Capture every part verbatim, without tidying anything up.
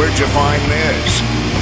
Where'd you find this?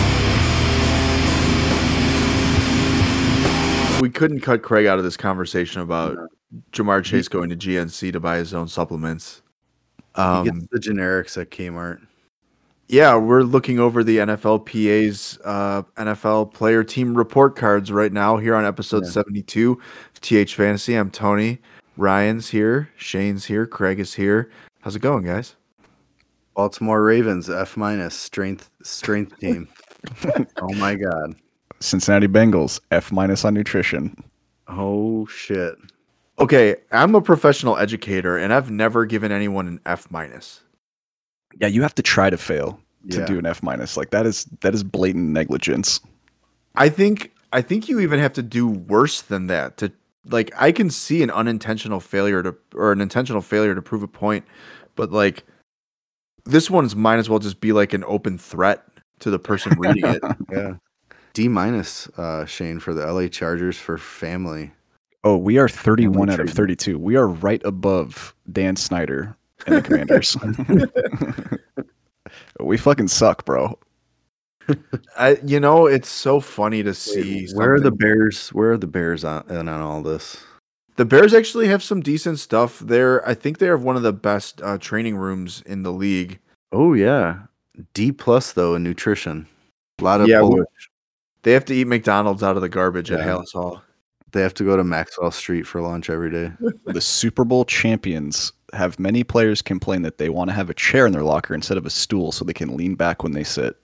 We couldn't cut Craig out of this conversation about Jamar Chase going to G N C to buy his own supplements. Um, he gets the generics at Kmart. Yeah, we're looking over the N F L P A's uh, N F L player team report cards right now here on episode yeah. seventy-two of T H Fantasy. I'm Tony. Ryan's here. Shane's here. Craig is here. How's it going, guys? Baltimore Ravens, F minus, strength strength team. Oh, my God. Cincinnati Bengals, F minus on nutrition. Oh, shit. Okay, I'm a professional educator, and I've never given anyone an F minus. Yeah, you have to try to fail to yeah. do an F minus. Like that is that is blatant negligence. I think I think you even have to do worse than that to like. I can see an unintentional failure to or an intentional failure to prove a point, but like this one's might as well just be like an open threat to the person reading it. Yeah. D minus, uh, Shane, for the L A Chargers for family. Oh, we are thirty-one out of thirty-two. We are right above Dan Snyder and the Commanders. We fucking suck, bro. I, you know, it's so funny to see. Where are the Bears? Where are the Bears on, on all this? The Bears actually have some decent stuff there. I think they have one of the best uh, training rooms in the league. Oh yeah, D plus though in nutrition. A lot of yeah. Polish. They have to eat McDonald's out of the garbage yeah. at Hallis Hall. They have to go to Maxwell Street for lunch every day. The Super Bowl champions have many players complain that they want to have a chair in their locker instead of a stool so they can lean back when they sit.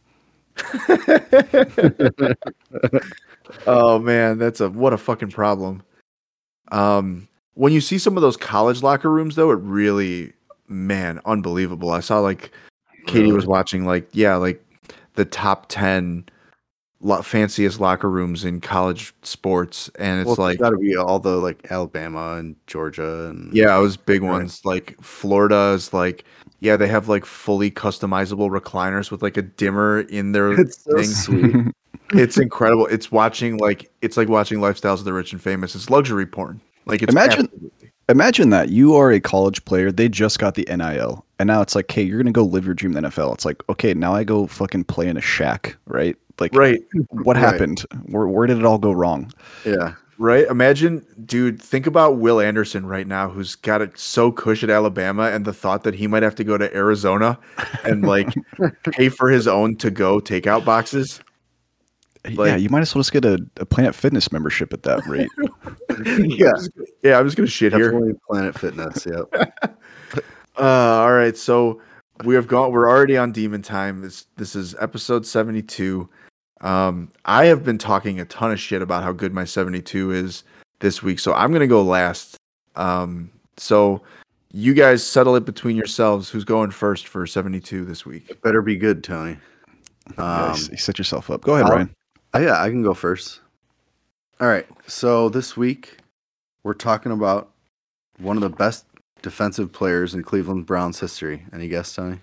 Oh man, that's a what a fucking problem. Um, when you see some of those college locker rooms, though, it really, man, unbelievable. I saw like Katie was watching like yeah, like the top ten lo- fanciest locker rooms in college sports, and it's well, like it's got to be all the like Alabama and Georgia and yeah, it was big ones. Like Florida is like yeah, they have like fully customizable recliners with like a dimmer in their it's so thing. Sweet. It's incredible. It's watching like it's like watching Lifestyles of the Rich and Famous. It's luxury porn. Like it's imagine absolutely. imagine that you are a college player. They just got the N I L, and now it's like, hey, you're gonna go live your dream in the N F L. It's like, okay, now I go fucking play in a shack, right? Like, right? What right. happened? Where where did it all go wrong? Yeah, right. Imagine, dude. Think about Will Anderson right now, who's got it so cush at Alabama, and the thought that he might have to go to Arizona and like pay for his own to-go takeout boxes. Like, yeah, you might as well just get a, a Planet Fitness membership at that rate. yeah, yeah. I'm just gonna shit Definitely here. Planet Fitness. Yep. uh, all right, so we have gone. We're already on Demon Time. This this is episode seventy-two. Um, I have been talking a ton of shit about how good my seventy-two is this week, so I'm gonna go last. Um, so you guys settle it between yourselves. Who's going first for seventy-two this week? It better be good, Tony. Um, yeah, you set yourself up. Go ahead, I'll, Ryan. Oh, yeah, I can go first. All right. So this week, we're talking about one of the best defensive players in Cleveland Browns history. Any guess, Tony?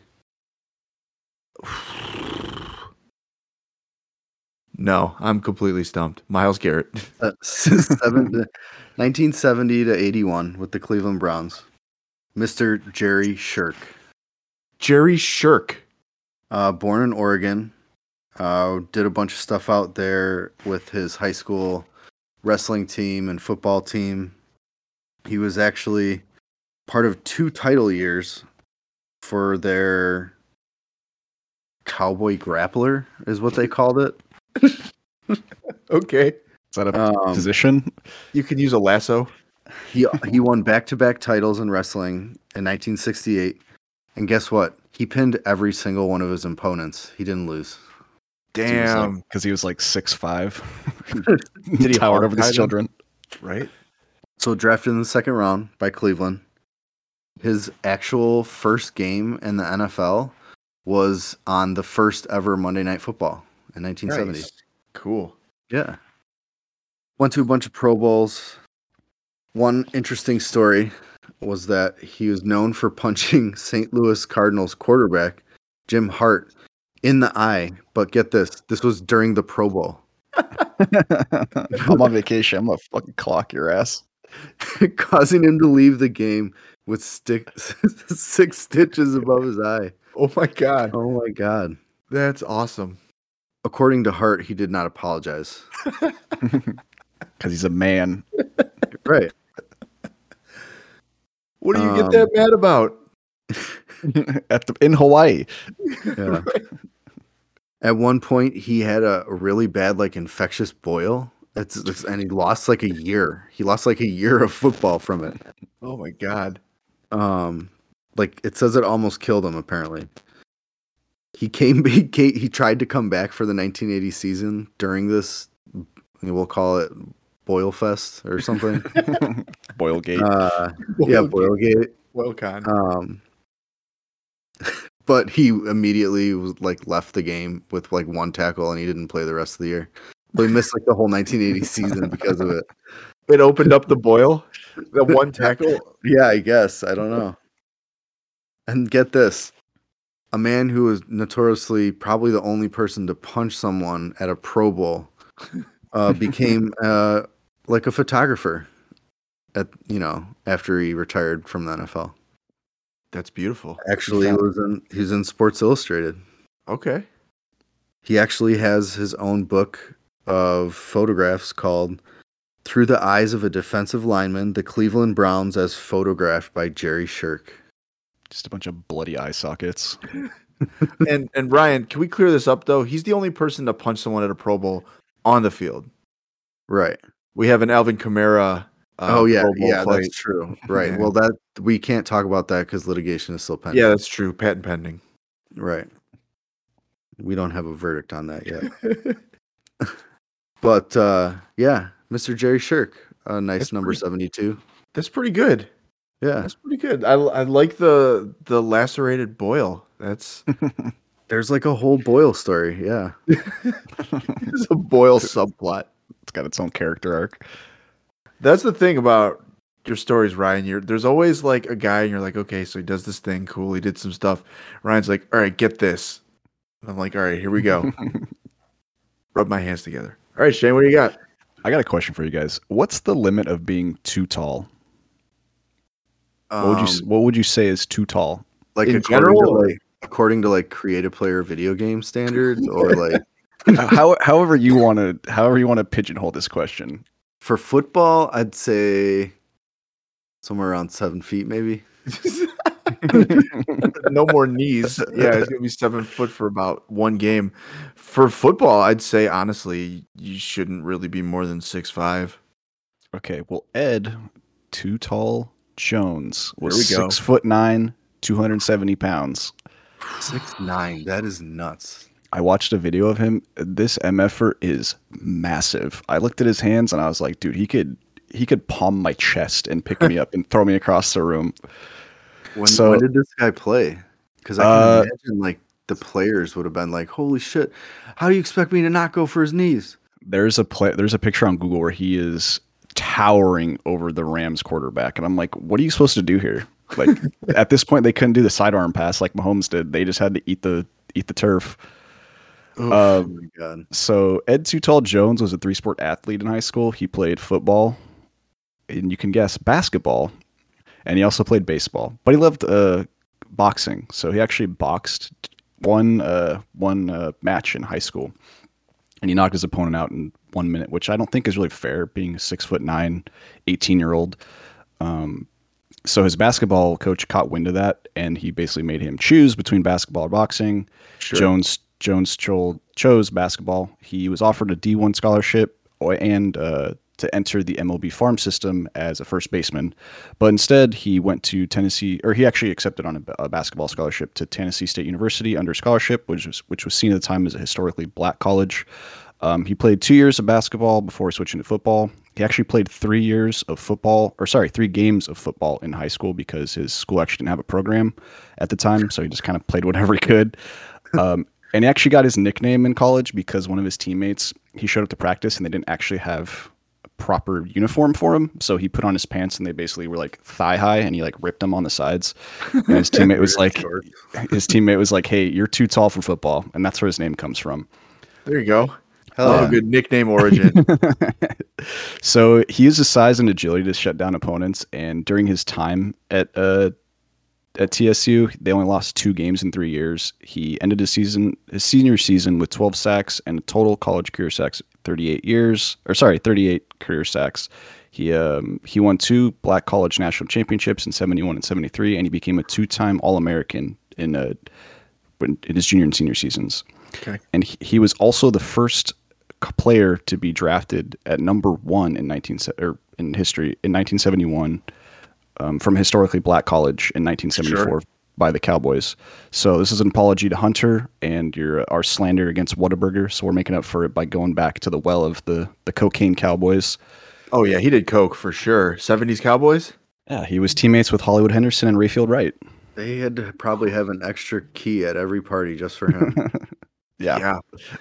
No, I'm completely stumped. Myles Garrett. Uh, seven, nineteen seventy to eighty-one with the Cleveland Browns. Mister Jerry Shirk. Jerry Shirk. Uh, born in Oregon. Uh, did a bunch of stuff out there with his high school wrestling team and football team. He was actually part of two title years for their Cowboy Grappler, is what they called it. Okay. Is that a um, position? You can use a lasso. He he won back-to-back titles in wrestling in nineteen sixty-eight. And guess what? He pinned every single one of his opponents. He didn't lose. Damn. Because he was like six five. Did he towered over his children? Right. So drafted in the second round by Cleveland. His actual first game in the N F L was on the first ever Monday Night Football in nineteen seventy. Nice. Cool. Yeah. Went to a bunch of Pro Bowls. One interesting story was that he was known for punching Saint Louis Cardinals quarterback Jim Hart in the eye. But get this, this was during the Pro Bowl. I'm on vacation. I'm going to fucking clock your ass. Causing him to leave the game with stick, six stitches above his eye. Oh my God. Oh my God. That's awesome. According to Hart, he did not apologize. Because he's a man. Right. What do you Um, get that mad about? At the, in Hawaii. Yeah. At one point, he had a, a really bad, like, infectious boil. It's, it's and he lost like a year. He lost like a year of football from it. Oh my god. Um, like it says it almost killed him. Apparently, he came. He came, he tried to come back for the nineteen eighty season during this. We'll call it Boil Fest or something. Boilgate. Uh, yeah, Boilgate. Boilcon. Um, but he immediately was like left the game with like one tackle, and he didn't play the rest of the year. So he missed like the whole nineteen eighty season because of it. It opened up the boil. The one tackle. Yeah, I guess. I don't know. And get this. A man who was notoriously probably the only person to punch someone at a Pro Bowl uh, became uh, like a photographer at you know after he retired from the N F L. That's beautiful. Actually, he was in he was in Sports Illustrated. Okay. He actually has his own book of photographs called "Through the Eyes of a Defensive Lineman: The Cleveland Browns as Photographed by Jerry Shirk." Just a bunch of bloody eye sockets. and and Ryan, can we clear this up though? He's the only person to punch someone at a Pro Bowl on the field. Right. We have an Alvin Kamara. Uh, oh yeah, Pro Bowl yeah, fight. that's true. Right. Yeah. Well, that we can't talk about that because litigation is still pending. Yeah, that's true. Patent pending. Right. We don't have a verdict on that yet. But uh, yeah, Mister Jerry Shirk, a nice That's number pretty- seventy-two. That's pretty good. Yeah, That's pretty good. I, I like the the lacerated boil. That's there's like a whole Boyle story. Yeah, it's a boil subplot. It's got its own character arc. That's the thing about your stories, Ryan. You're there's always like a guy, and you're like, okay, so he does this thing, cool. He did some stuff. Ryan's like, all right, get this. And I'm like, all right, here we go. Rub my hands together. All right, Shane, what do you got? I got a question for you guys. What's the limit of being too tall? um, What would you What would you say is too tall? like in according general, to or- like according to like creative player video game standards, or like How, however you want to, however you want to pigeonhole this question. for football, I'd say somewhere around seven feet, maybe. No more knees. Yeah, it's gonna be seven foot for about one game. For football, I'd say honestly, you shouldn't really be more than six five. Okay, well, Ed, Too Tall Jones was There we go. six foot nine, two hundred seventy pounds. Six nine. That is nuts. I watched a video of him. This M F-er is massive. I looked at his hands and I was like, dude, he could he could palm my chest and pick me up and throw me across the room. When, So- when did this guy play? Because I can Uh, imagine like the players would have been like, "Holy shit! How do you expect me to not go for his knees?" There's a play, there's a picture on Google where he is towering over the Rams quarterback, and I'm like, what are you supposed to do here? Like at this point, they couldn't do the sidearm pass like Mahomes did. They just had to eat the eat the turf. Oof. Oh Um, my god! So Ed Too Tall Jones was a three sport athlete in high school. He played football, and you can guess basketball, and he also played baseball. But he loved uh, boxing, so he actually boxed one uh, one uh, match in high school, and he knocked his opponent out in one minute, which I don't think is really fair, being a six foot nine, eighteen year old. Um, so his basketball coach caught wind of that, and he basically made him choose between basketball or boxing. Sure. Jones Jones cho- chose basketball. He was offered a D one scholarship or- and uh, to enter the M L B farm system as a first baseman, but instead he went to Tennessee, or he actually accepted on a, a basketball scholarship to Tennessee State University under scholarship, which was which was seen at the time as a historically black college. Um, he played two years of basketball before switching to football. He actually played three years of football, or sorry, three games of football in high school because his school actually didn't have a program at the time, so he just kind of played whatever he could. Um, and he actually got his nickname in college because one of his teammates, he showed up to practice and they didn't actually have a proper uniform for him, so he put on his pants and they basically were like thigh high, and he like ripped them on the sides. And his teammate was like, his teammate was like, "Hey, you're too tall for football," and that's where his name comes from. There you go. Hell Oh, yeah. good nickname origin. So he used his size and agility to shut down opponents. And during his time at uh, at T S U, they only lost two games in three years. He ended his season, his senior season, with twelve sacks and a total college career sacks thirty-eight years, or sorry, thirty-eight career sacks. He um, he won two Black College National Championships in seventy-one and seventy-three, and he became a two-time All-American in uh, in his junior and senior seasons. Okay. And he, he was also the first player to be drafted at number one in nineteen or in history in nineteen seventy-one um, from a historically black college in nineteen seventy-four sure. by the Cowboys. So this is an apology to Hunter and your our slander against Whataburger. So we're making up for it by going back to the well of the the cocaine Cowboys. Oh yeah, he did coke for sure. seventies Cowboys. Yeah, he was teammates with Hollywood Henderson and Rayfield Wright. They had to probably have an extra key at every party just for him. yeah. Yeah.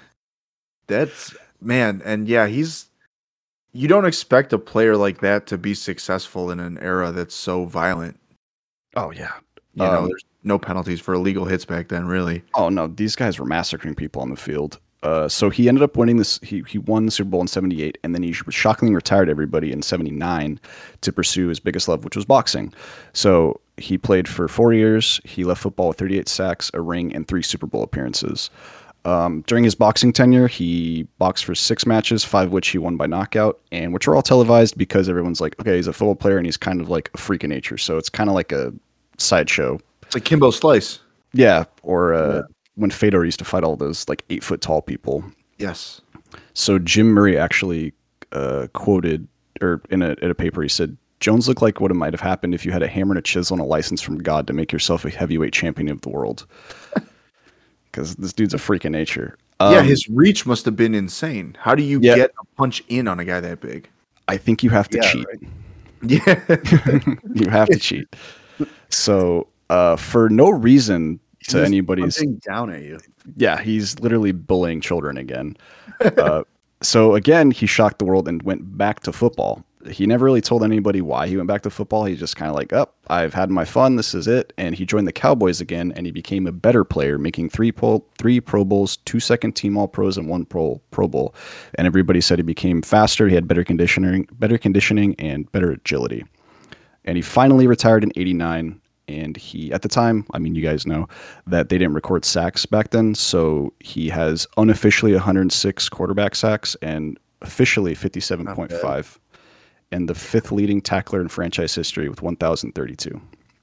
That's man, and yeah, he's you don't expect a player like that to be successful in an era that's so violent. Oh yeah. You um, know, there's no penalties for illegal hits back then, really. Oh no, these guys were massacring people on the field. Uh, so he ended up winning this. He he won the Super Bowl in seventy-eight, and then he shockingly retired everybody in seventy-nine to pursue his biggest love, which was boxing. So he played for four years. He left football with thirty-eight sacks, a ring, and three Super Bowl appearances. Um, during his boxing tenure, he boxed for six matches, five of which he won by knockout, and which are all televised because everyone's like, okay, he's a football player and he's kind of like a freak of nature. So it's kind of like a sideshow. It's like Kimbo Slice. Yeah, or uh, yeah. when Fedor used to fight all those like eight foot tall people. Yes. So Jim Murray actually uh, quoted, or in a in a paper, he said, "Jones looked like what it might have happened if you had a hammer and a chisel and a license from God to make yourself a heavyweight champion of the world." Because this dude's a freak of nature. Um, yeah, his reach must have been insane. How do you yeah. get a punch in on a guy that big? I think you have to yeah, cheat. Right. Yeah, you have to cheat. So uh, for no reason to He's anybody's punching down at you. Yeah, he's literally bullying children again. Uh, so again, he shocked the world and went back to football. He never really told anybody why he went back to football. He's just kind of like, oh, I've had my fun. This is it. And he joined the Cowboys again, and he became a better player, making three pro, three Pro Bowls, two second team All Pros, and one Pro Pro Bowl. And everybody said he became faster. He had better conditioning, better conditioning, and better agility. And he finally retired in eighty-nine. And he, at the time, I mean, you guys know that they didn't record sacks back then. So he has unofficially one hundred six quarterback sacks and officially fifty-seven point five. And the fifth leading tackler in franchise history with one thousand thirty-two.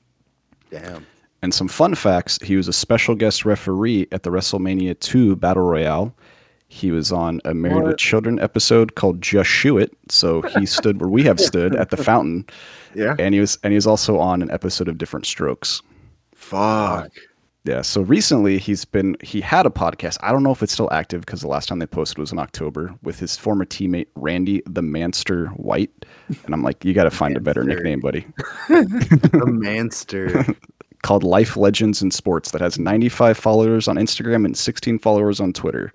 Damn. And some fun facts. He was a special guest referee at the WrestleMania two Battle Royale. He was on a Married what? with Children episode called Just Shoot It. So he stood where we have stood at the fountain. Yeah. And he was and he was also on an episode of Different Strokes. Fuck. Yeah. So recently he's been he had a podcast. I don't know if it's still active because the last time they posted was in October with his former teammate Randy the Manster White. And I'm like, you got to find a better nickname, buddy. The Manster. Called Life Legends in Sports, that has ninety-five followers on Instagram and sixteen followers on Twitter.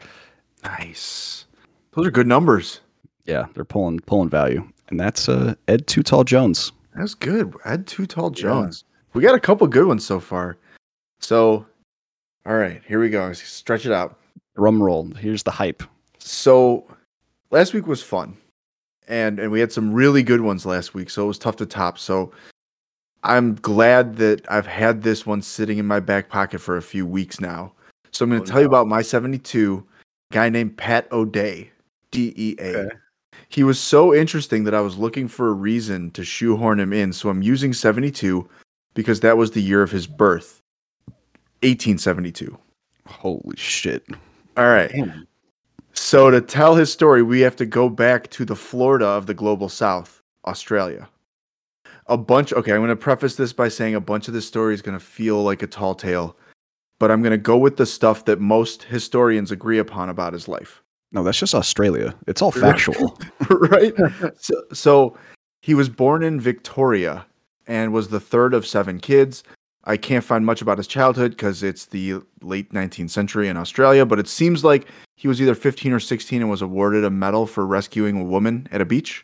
Nice. Those are good numbers. Yeah, they're pulling pulling value. And that's uh, Ed Too Tall Jones. That's good. Ed Too Tall Jones. Yeah. We got a couple good ones so far. So, all right, here we go. Stretch it out. Drum roll. Here's the hype. So, last week was fun. And and we had some really good ones last week, so it was tough to top. So, I'm glad that I've had this one sitting in my back pocket for a few weeks now. So, I'm going to oh, tell no. you about my seventy-two, a guy named Pat O'Day, D E A. Okay. He was so interesting that I was looking for a reason to shoehorn him in. So, I'm using seventy-two because that was the year of his birth. eighteen seventy-two. Holy shit. All right. Damn. So to tell his story, we have to go back to the Florida of the global south, Australia. A bunch. Okay, I'm going to preface this by saying a bunch of this story is going to feel like a tall tale, but I'm going to go with the stuff that most historians agree upon about his life. No, that's just Australia. It's all factual. Right? So, so he was born in Victoria and was the third of seven kids. I can't find much about his childhood because it's the late nineteenth century in Australia, but it seems like he was either fifteen or sixteen and was awarded a medal for rescuing a woman at a beach.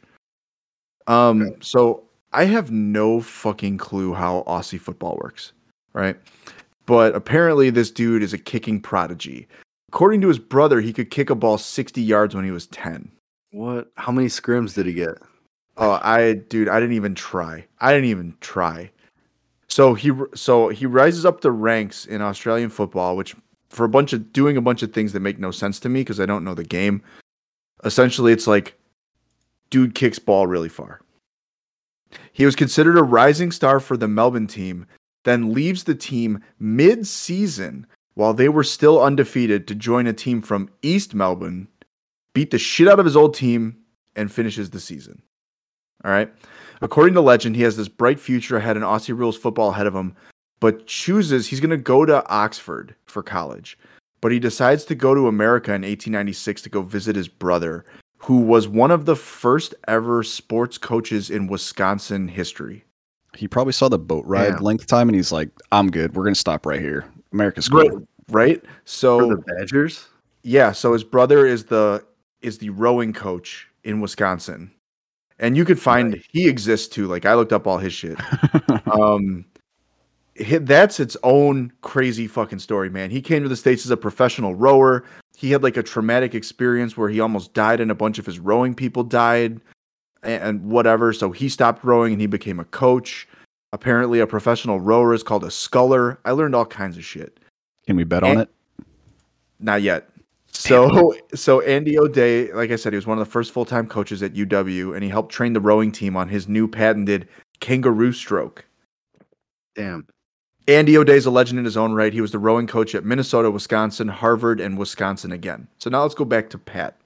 Um, okay. So I have no fucking clue how Aussie football works, right? But apparently this dude is a kicking prodigy. According to his brother, he could kick a ball sixty yards when he was ten. What? How many scrims did he get? Oh, I, dude, I didn't even try. I didn't even try. So he so he rises up the ranks in Australian football, which for a bunch of doing a bunch of things that make no sense to me because I don't know the game. Essentially, it's like dude kicks ball really far. He was considered a rising star for the Melbourne team, then leaves the team mid-season while they were still undefeated to join a team from East Melbourne, beat the shit out of his old team, and finishes the season. All right. According to legend, he has this bright future ahead in Aussie rules football ahead of him, but chooses he's going to go to Oxford for college. But he decides to go to America in eighteen ninety-six to go visit his brother, who was one of the first ever sports coaches in Wisconsin history. He probably saw the boat ride Damn. length time, and he's like, "I'm good. We're gonna stop right here. America's cool." Right. Right. So For the Badgers? yeah. So his brother is the is the rowing coach in Wisconsin, and you could find Right. he exists too. Like I looked up all his shit. um, hi- that's its own crazy fucking story, man. He came to the States as a professional rower. He had like a traumatic experience where he almost died, and a bunch of his rowing people died, and, and whatever. So he stopped rowing and he became a coach. Apparently, a professional rower is called a sculler. I learned all kinds of shit. Can we bet on And- it? Not yet. So, so Andy O'Day, like I said, he was one of the first full-time coaches at U W, and he helped train the rowing team on his new patented kangaroo stroke. Damn. Andy O'Day is a legend in his own right. He was the rowing coach at Minnesota, Wisconsin, Harvard, and Wisconsin again. So now let's go back to Pat.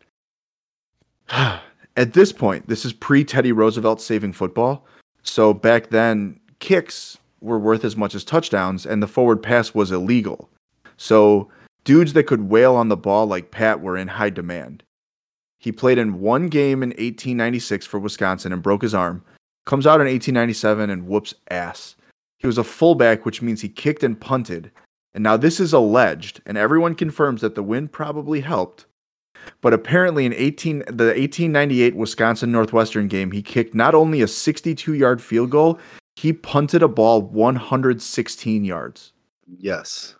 At this point, this is pre-Teddy Roosevelt saving football. So back then, kicks were worth as much as touchdowns, and the forward pass was illegal. So dudes that could wail on the ball like Pat were in high demand. He played in one game in eighteen ninety-six for Wisconsin and broke his arm. Comes out in eighteen ninety-seven and whoops ass. He was a fullback, which means he kicked and punted. And now this is alleged, and everyone confirms that the win probably helped. But apparently in eighteen the eighteen ninety-eight Wisconsin Northwestern game, he kicked not only a sixty-two-yard field goal, he punted a ball one hundred sixteen yards. Yes.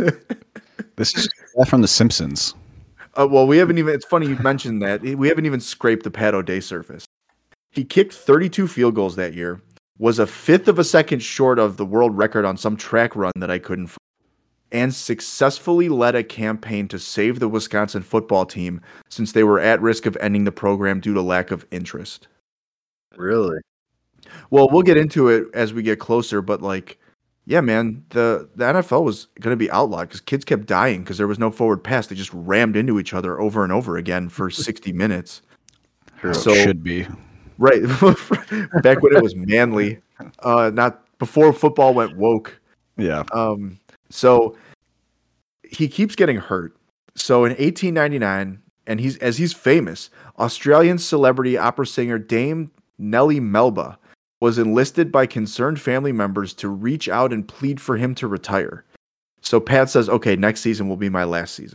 This is from The Simpsons. Uh, well, we haven't even, it's funny you mentioned that. We haven't even scraped the Pat O'Day surface. He kicked thirty-two field goals that year, was a fifth of a second short of the world record on some track run that I couldn't find, and successfully led a campaign to save the Wisconsin football team since they were at risk of ending the program due to lack of interest. Really? Well, we'll get into it as we get closer, but like, yeah, man, the, the N F L was going to be outlawed because kids kept dying because there was no forward pass. They just rammed into each other over and over again for sixty minutes. Sure. So- So, should be. Right. Back when it was manly, uh, not before football went woke. Yeah. Um, so he keeps getting hurt. So in eighteen ninety-nine, and he's as he's famous, Australian celebrity opera singer Dame Nellie Melba was enlisted by concerned family members to reach out and plead for him to retire. So Pat says, okay, next season will be my last season.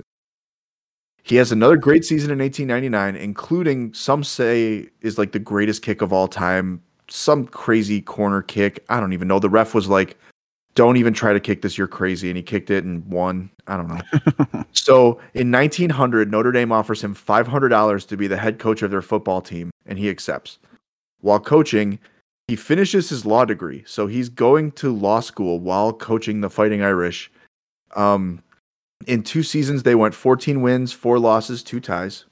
He has another great season in eighteen ninety-nine, including some say is like the greatest kick of all time, some crazy corner kick. I don't even know. The ref was like, don't even try to kick this, you're crazy. And he kicked it and won. I don't know. So in nineteen hundred, Notre Dame offers him five hundred dollars to be the head coach of their football team, and he accepts. While coaching, he finishes his law degree. So he's going to law school while coaching the Fighting Irish. Um, in two seasons, they went fourteen wins, four losses, two ties.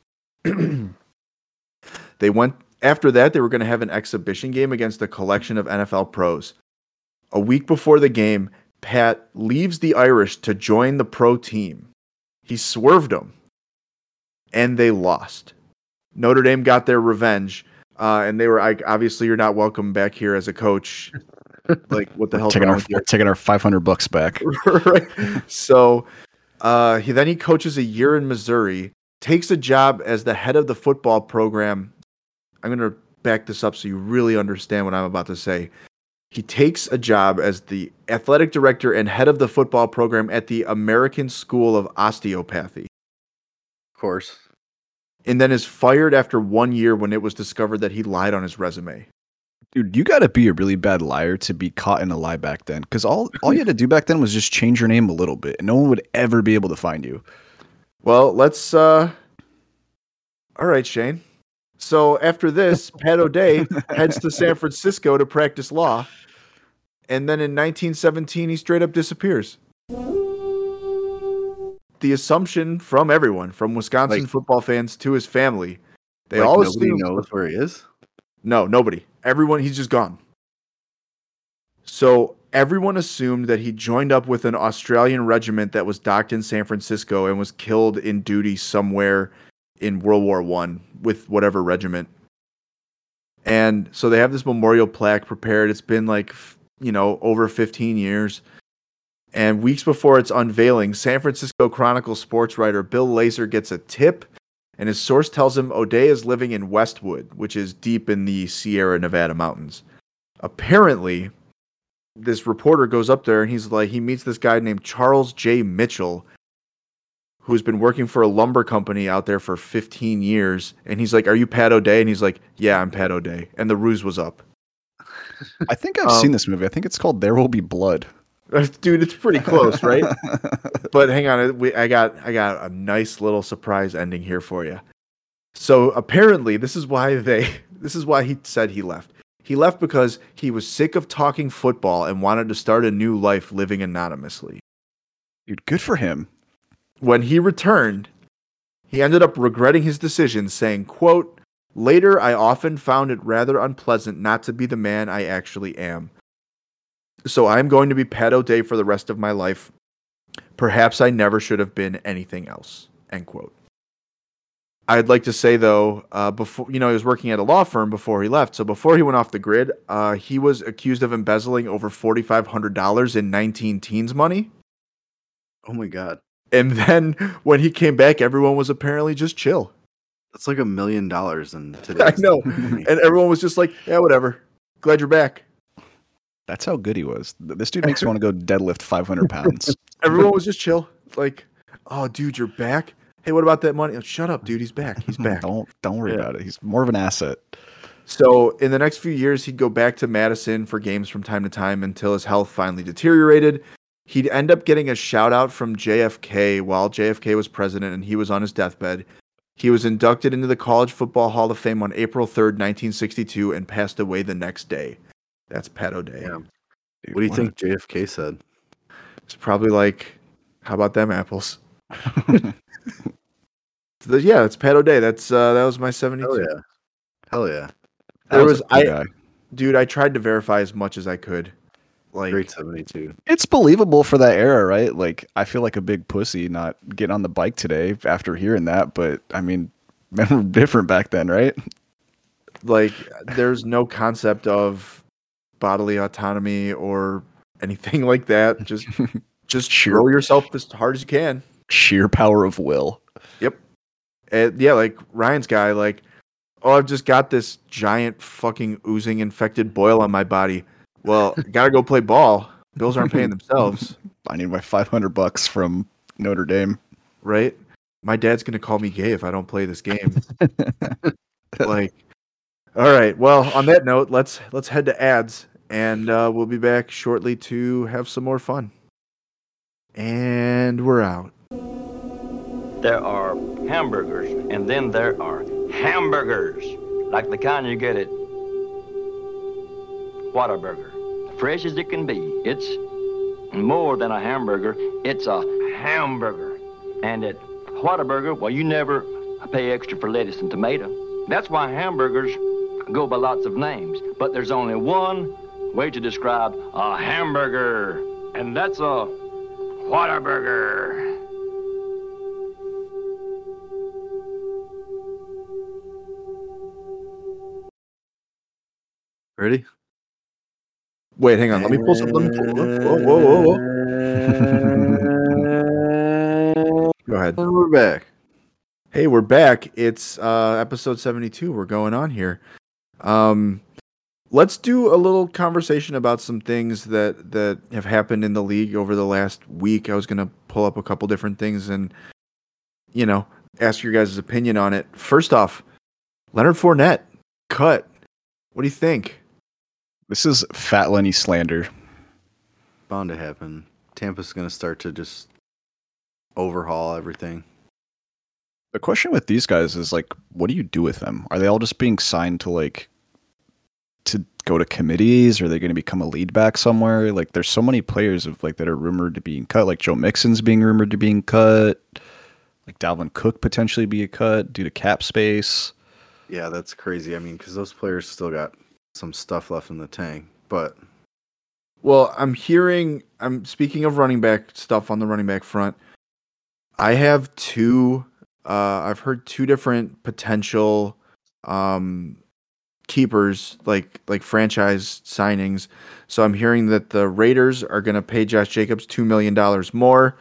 They went after that, they were going to have an exhibition game against a collection of N F L pros. A week before the game, Pat leaves the Irish to join the pro team. He swerved them, and they lost. Notre Dame got their revenge, uh, and they were like, obviously, you're not welcome back here as a coach. Like, what the hell? Taking our taking our five hundred bucks back. Right. So uh, he then he coaches a year in Missouri, takes a job as the head of the football program. I'm going to back this up so you really understand what I'm about to say. He takes a job as the athletic director and head of the football program at the American School of Osteopathy, Of course. and then is fired after one year when it was discovered that he lied on his resume. Dude, you got to be a really bad liar to be caught in a lie back then. Because all, all you had to do back then was just change your name a little bit, and no one would ever be able to find you. Well, let's. Uh... All right, Shane. So after this, Pat O'Day heads to San Francisco to practice law. And then in nineteen seventeen, he straight up disappears. The assumption from everyone, from Wisconsin Like- football fans to his family, they Like, all nobody assume knows where he is. no, nobody. Everyone, he's just gone. So everyone assumed that he joined up with an Australian regiment that was docked in San Francisco and was killed in duty somewhere in World War One with whatever regiment. And so they have this memorial plaque prepared. It's been like, f- you know, over fifteen years. And weeks before its unveiling, San Francisco Chronicle sports writer Bill Lazor gets a tip, and his source tells him O'Day is living in Westwood, which is deep in the Sierra Nevada mountains. Apparently, this reporter goes up there and he's like, he meets this guy named Charles J. Mitchell, who's been working for a lumber company out there for fifteen years. And he's like, "Are you Pat O'Day?" And he's like, "Yeah, I'm Pat O'Day." And the ruse was up. I think I've Um, seen this movie. I think it's called There Will Be Blood. Dude, it's pretty close, right? But hang on, we, I got I got a nice little surprise ending here for you. So apparently, this is why they this is why he said he left. He left because he was sick of talking football and wanted to start a new life living anonymously. Dude, good for him. When he returned, he ended up regretting his decision, saying, quote, "Later, I often found it rather unpleasant not to be the man I actually am. So I'm going to be Pat O'Day for the rest of my life. Perhaps I never should have been anything else." End quote. I'd like to say, though, uh, before you know, he was working at a law firm before he left. So before he went off the grid, uh, he was accused of embezzling over forty-five hundred dollars in nineteen teens money. Oh my god, And then when he came back, everyone was apparently just chill. that's like a million dollars in today's. I know. And everyone was just like, "Yeah, whatever. Glad you're back." That's how good he was. Th- This dude makes me want to go deadlift five hundred pounds. Everyone was just chill. Like, "Oh, dude, you're back. Hey, what about that money?" Oh, shut up, dude. He's back. He's back. don't don't worry Yeah. about it. He's more of an asset. So in the next few years, he'd go back to Madison for games from time to time until his health finally deteriorated. He'd end up getting a shout out from J F K while J F K was president and he was on his deathbed. He was inducted into the College Football Hall of Fame on April third, nineteen sixty-two, and passed away the next day. That's Pat O'Day. Yeah. Dude, What do you what think J F K said? It's probably like, "How about them apples?" So, yeah, it's Pat O'Day. That's uh, that was my seventy-two. Hell yeah, hell yeah, That There was was a cool I, guy. dude. I tried to verify as much as I could. Like, great seventy-two. It's believable for that era, right? Like, I feel like a big pussy not getting on the bike today after hearing that, but I mean, men were different back then, right? like, there's no concept of bodily autonomy or anything like that. Just, just Sure. throw yourself as hard as you can. Sheer power of will. And yeah, like Ryan's guy, like, "Oh, I've just got this giant fucking oozing infected boil on my body. Well, gotta go play ball. Bills aren't paying themselves, I need my five hundred bucks from Notre Dame. right? My dad's gonna call me gay if I don't play this game." Like, all right. Well, on that note, let's let's head to ads, and uh, we'll be back shortly to have some more fun. And we're out. There are hamburgers, and then there are hamburgers, like the kind you get at Whataburger. Fresh as it can be. It's more than a hamburger, it's a hamburger. And at Whataburger, well, you never pay extra for lettuce and tomato. That's why hamburgers go by lots of names. But there's only one way to describe a hamburger, and that's a Whataburger. Ready? Wait, hang on. Let me pull some. Let me pull. Whoa, whoa, whoa, whoa. Go ahead. And we're back. Hey, we're back. It's uh, episode seventy-two. We're going on here. Um, let's do a little conversation about some things that, that have happened in the league over the last week. I was going to pull up a couple different things and, you know, ask your guys' opinion on it. First off, Leonard Fournette, cut. What do you think? This is Fat Lenny slander. Bound to happen. Tampa's going to start to just overhaul everything. The question with these guys is like, what do you do with them? Are they all just being signed to like to go to committees? Are they going to become a lead back somewhere? Like, there's so many players of like that are rumored to being cut. Like Joe Mixon's being rumored to being cut. Like Dalvin Cook potentially be a cut due to cap space. Yeah, that's crazy. I mean, because those players still got some stuff left in the tank. But Well, I'm hearing, I'm speaking of running back stuff on the running back front. I have two, uh, I've heard two different potential um, keepers, like like franchise signings. So I'm hearing that the Raiders are going to pay Josh Jacobs two million dollars more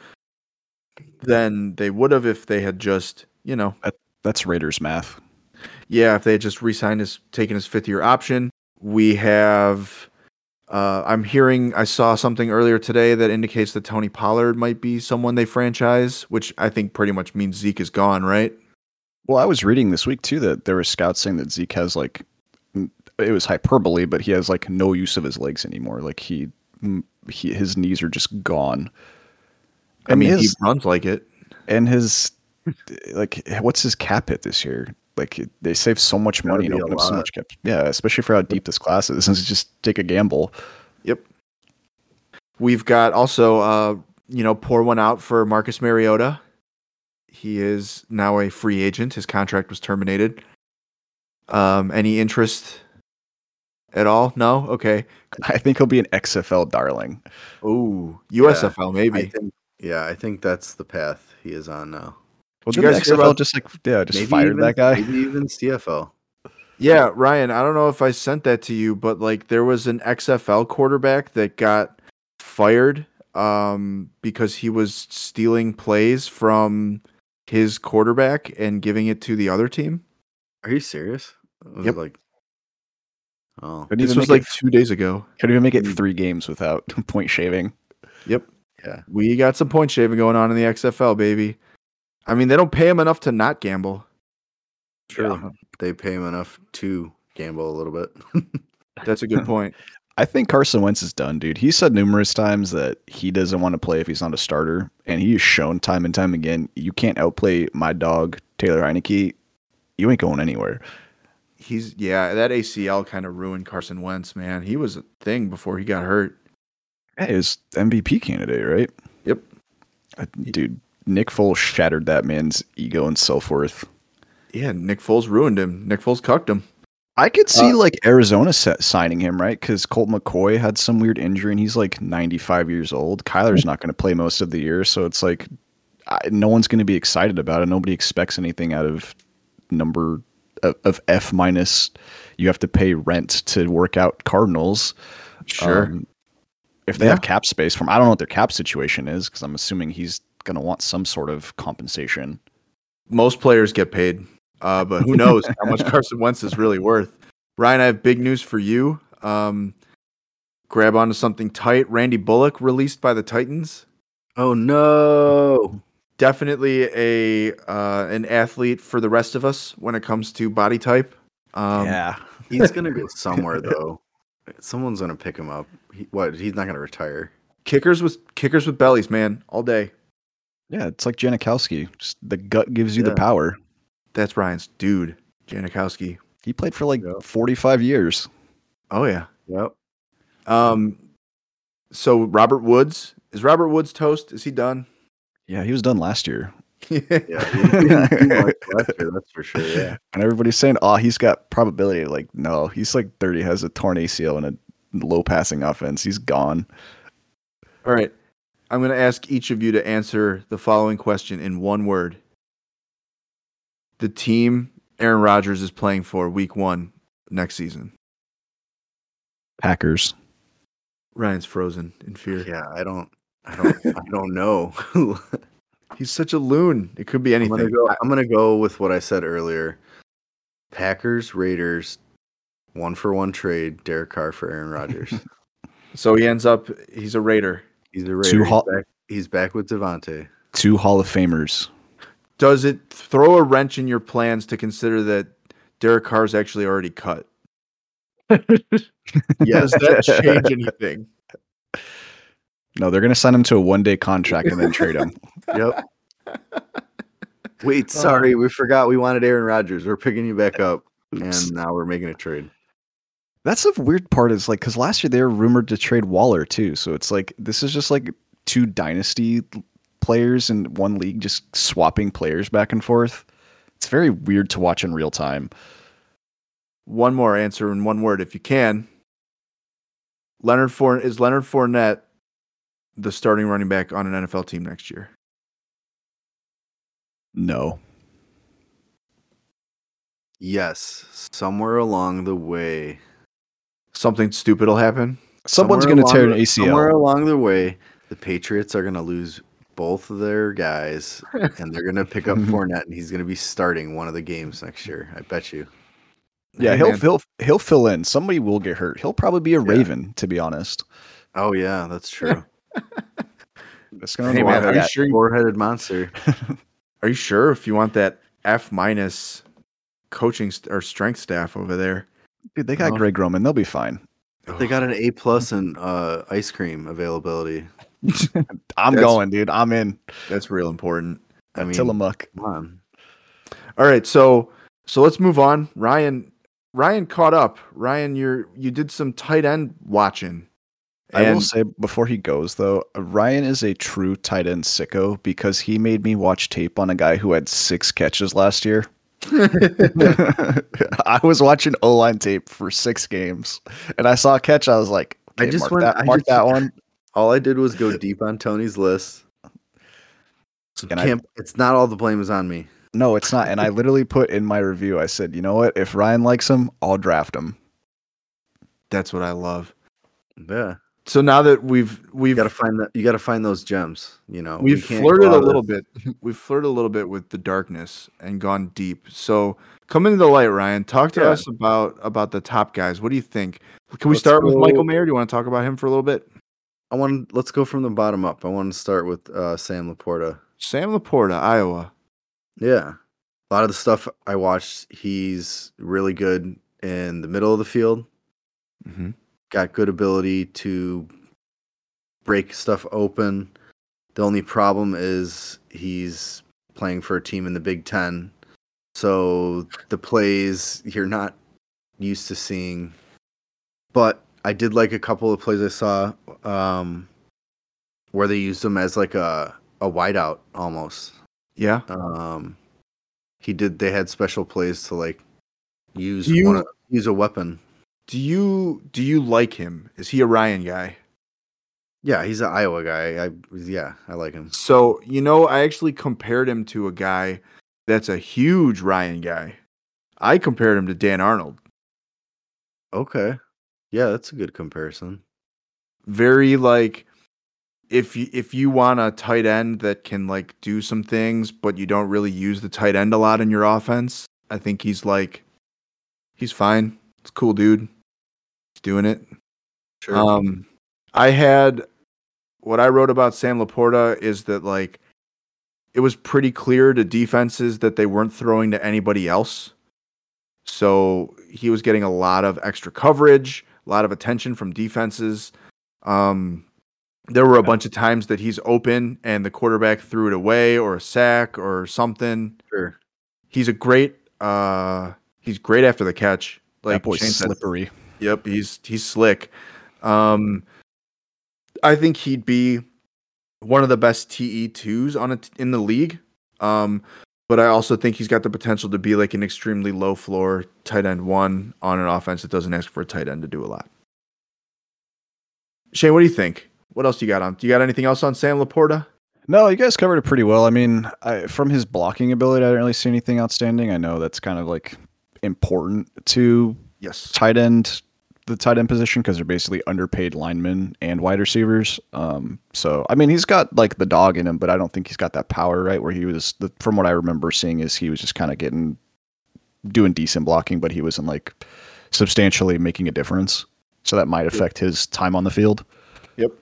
than they would have if they had just, you know, That, that's Raiders math. yeah, if they had just re-signed his, taken his fifth year option. We have, uh, I'm hearing, I saw something earlier today that indicates that Tony Pollard might be someone they franchise, which I think pretty much means Zeke is gone, right? Well, I was reading this week too that there were scouts saying that Zeke has like, it was hyperbole, but he has like no use of his legs anymore. Like he, he his knees are just gone. I mean, his, he runs like it. And his, like, what's his cap hit this year? Like, they save so much money and open up so much cap. Yeah, especially for how deep this class is. It's just take a gamble. Yep. We've got also, uh, you know, pour one out for Marcus Mariota. He is now a free agent. His contract was terminated. Um, any interest at all? No? Okay. I think he'll be an X F L darling. Ooh, U S F L I maybe. think, yeah, I think that's the path he is on now. Well, you did the guys X hear F L about- just like yeah, just Maybe fired even, that guy? Maybe even C F L. Yeah, Ryan, I don't know if I sent that to you, but like there was an X F L quarterback that got fired um, because he was stealing plays from his quarterback and giving it to the other team. Are you serious? It was Yep. Like, oh, Couldn't This even was make like it, two days ago. couldn't even make it three games without point shaving. Yep. yeah. We got some point shaving going on in the X F L, baby. I mean, they don't pay him enough to not gamble. True. Yeah. They pay him enough to gamble a little bit. That's a good point. I think Carson Wentz is done, dude. He said numerous times that he doesn't want to play if he's not a starter, and he has shown time and time again, you can't outplay my dog, Taylor Heineke. You ain't going anywhere. He's yeah, that A C L kind of ruined Carson Wentz, man. He was a thing before he got hurt. Hey, his M V P candidate, right? Yep. Uh, dude, Nick Foles shattered that man's ego and self-worth. Yeah, Nick Foles ruined him. Nick Foles cucked him. I could see Uh, like Arizona set, signing him, right? Because Colt McCoy had some weird injury and he's like ninety-five years old. Kyler's not going to play most of the year, so it's like I, no one's going to be excited about it. Nobody expects anything out of number of, of F minus. You have to pay rent to work out Cardinals. Sure. Um, if they Yeah. have cap space from, I don't know what their cap situation is because I'm assuming he's going to want some sort of compensation. Most players get paid, uh, but who knows how much Carson Wentz is really worth. Ryan, I have big news for you. Um, grab onto something tight. Randy Bullock released by the Titans. Oh no! Definitely a uh, an athlete for the rest of us when it comes to body type. Um, yeah. He's gonna go somewhere though. Someone's gonna pick him up. He, what? He's not gonna retire. Kickers with kickers with bellies, man, all day. Yeah, it's like Janikowski. Just the gut gives you Yeah. the power. That's Ryan's dude, Janikowski. He played for like Yeah. forty-five years. Oh yeah. Yep. Um. So Robert Woods is Robert Woods toast? Is he done? Yeah, he was done last year. Yeah. He, he didn't do much last year, that's for sure. Yeah. And everybody's saying, oh, he's got probability. Like, no, he's like thirty, has a torn A C L and a low passing offense. He's gone. All right. I'm going to ask each of you to answer the following question in one word. The team Aaron Rodgers is playing for week one next season. Packers. Ryan's frozen in fear. Yeah. I don't. I don't. I don't know. He's such a loon. It could be I'm anything. gonna go. I'm gonna go with what I said earlier. Packers, Raiders, one for one trade. Derek Carr for Aaron Rodgers. So he ends up, he's a Raider. He's a Raider. Two He's, hot- back, he's back with Devontae. Two Hall of Famers. Does it throw a wrench in your plans to consider that Derek Carr's actually already cut? Yes. Does that change anything? No, they're going to sign him to a one day contract and then trade him. Yep. Wait, sorry, we forgot we wanted Aaron Rodgers. We're picking you back up, and now we're making a trade. That's the weird part is like, because last year they were rumored to trade Waller too. So it's like, this is just like two dynasty players in one league just swapping players back and forth. It's very weird to watch in real time. One more answer in one word, if you can. Leonard Fournette is Leonard Fournette the starting running back on an N F L team next year? No. Yes, somewhere along the way. Something stupid will happen. Someone's Somewhere going to tear an along the- A C L. Somewhere along the way, the Patriots are going to lose both of their guys, and they're going to pick up Fournette, and he's going to be starting one of the games next year. I bet you. Yeah, Hey, he'll man. he'll he'll fill in. Somebody will get hurt. He'll probably be a Raven, to be honest. Oh yeah, that's true. That's gonna Hey, be man, wild. are you sure? You, Four-headed monster. are you sure if you want that F minus coaching st- or strength staff over there? Dude, they got Oh. Greg Roman. They'll be fine. They got an A plus in uh, ice cream availability. I'm That's- going, dude. I'm in. That's real important. I mean, Tillamook. come on. All right, so so let's move on. Ryan Ryan caught up. Ryan, you're you did some tight end watching. I will And- say before he goes though, Ryan is a true tight end sicko because he made me watch tape on a guy who had six catches last year. I was watching O-line tape for six games, and I saw a catch. I was like, I okay, just mark went- that, I mark just- that one. All I did was go deep on Tony's list. So And I- can't, it's not all the blame is on me. No, it's not. And I literally put in my review, I said, you know what? If Ryan likes him, I'll draft him. That's what I love. Yeah, So now that we've you we've gotta find that. You gotta find those gems. You know, we've We can't flirted go a out little of- bit. We've flirted a little bit with the darkness and gone deep. So come into the light, Ryan. Talk to Yeah. us about about the top guys. What do you think? Can we Let's start with go- Michael Mayer? Do you want to talk about him for a little bit? I want. Let's go from the bottom up. I want to start with uh, Sam Laporta. Sam Laporta, Iowa. Yeah, a lot of the stuff I watched, he's really good in the middle of the field. Mm-hmm. Got good ability to break stuff open. The only problem is he's playing for a team in the Big Ten, so the plays you're not used to seeing. But I did like a couple of plays I saw um, where they used him as like a a wideout almost. Yeah. Um, he did. They had special plays to like use Do you- one, use a weapon. Do you do you like him? Is he a Ryan guy? Yeah, he's an Iowa guy. I yeah, I like him. So, you know, I actually compared him to a guy that's a huge Ryan guy. I compared him to Dan Arnold. Okay, yeah, that's a good comparison. Very like if you if you want a tight end that can like do some things, but you don't really use the tight end a lot in your offense, I think he's like he's fine. It's a cool dude. He's doing it. Sure. Um, I had what I wrote about Sam Laporta is that like it was pretty clear to defenses that they weren't throwing to anybody else. So he was getting a lot of extra coverage, a lot of attention from defenses. Um, there were a bunch of times that he's open and the quarterback threw it away or a sack or something. Sure. He's a great uh he's great after the catch. Like That boy's Shane said. slippery. Yep, he's he's slick. Um, I think he'd be one of the best T E twos on it in the league. Um, but I also think he's got the potential to be like an extremely low floor tight end one on an offense that doesn't ask for a tight end to do a lot. Shane, what do you think? What else do you got on? Do you got anything else on Sam Laporta? No, you guys covered it pretty well. I mean, I, from his blocking ability, I didn't really see anything outstanding. I know that's kind of like important to Yes. tight end, the tight end position, because they're basically underpaid linemen and wide receivers. Um, so I mean, he's got like the dog in him, but I don't think he's got that power, right? Where he was, the, from what I remember seeing, is he was just kind of getting doing decent blocking, but he wasn't like substantially making a difference. So that might affect his time on the field. Yep.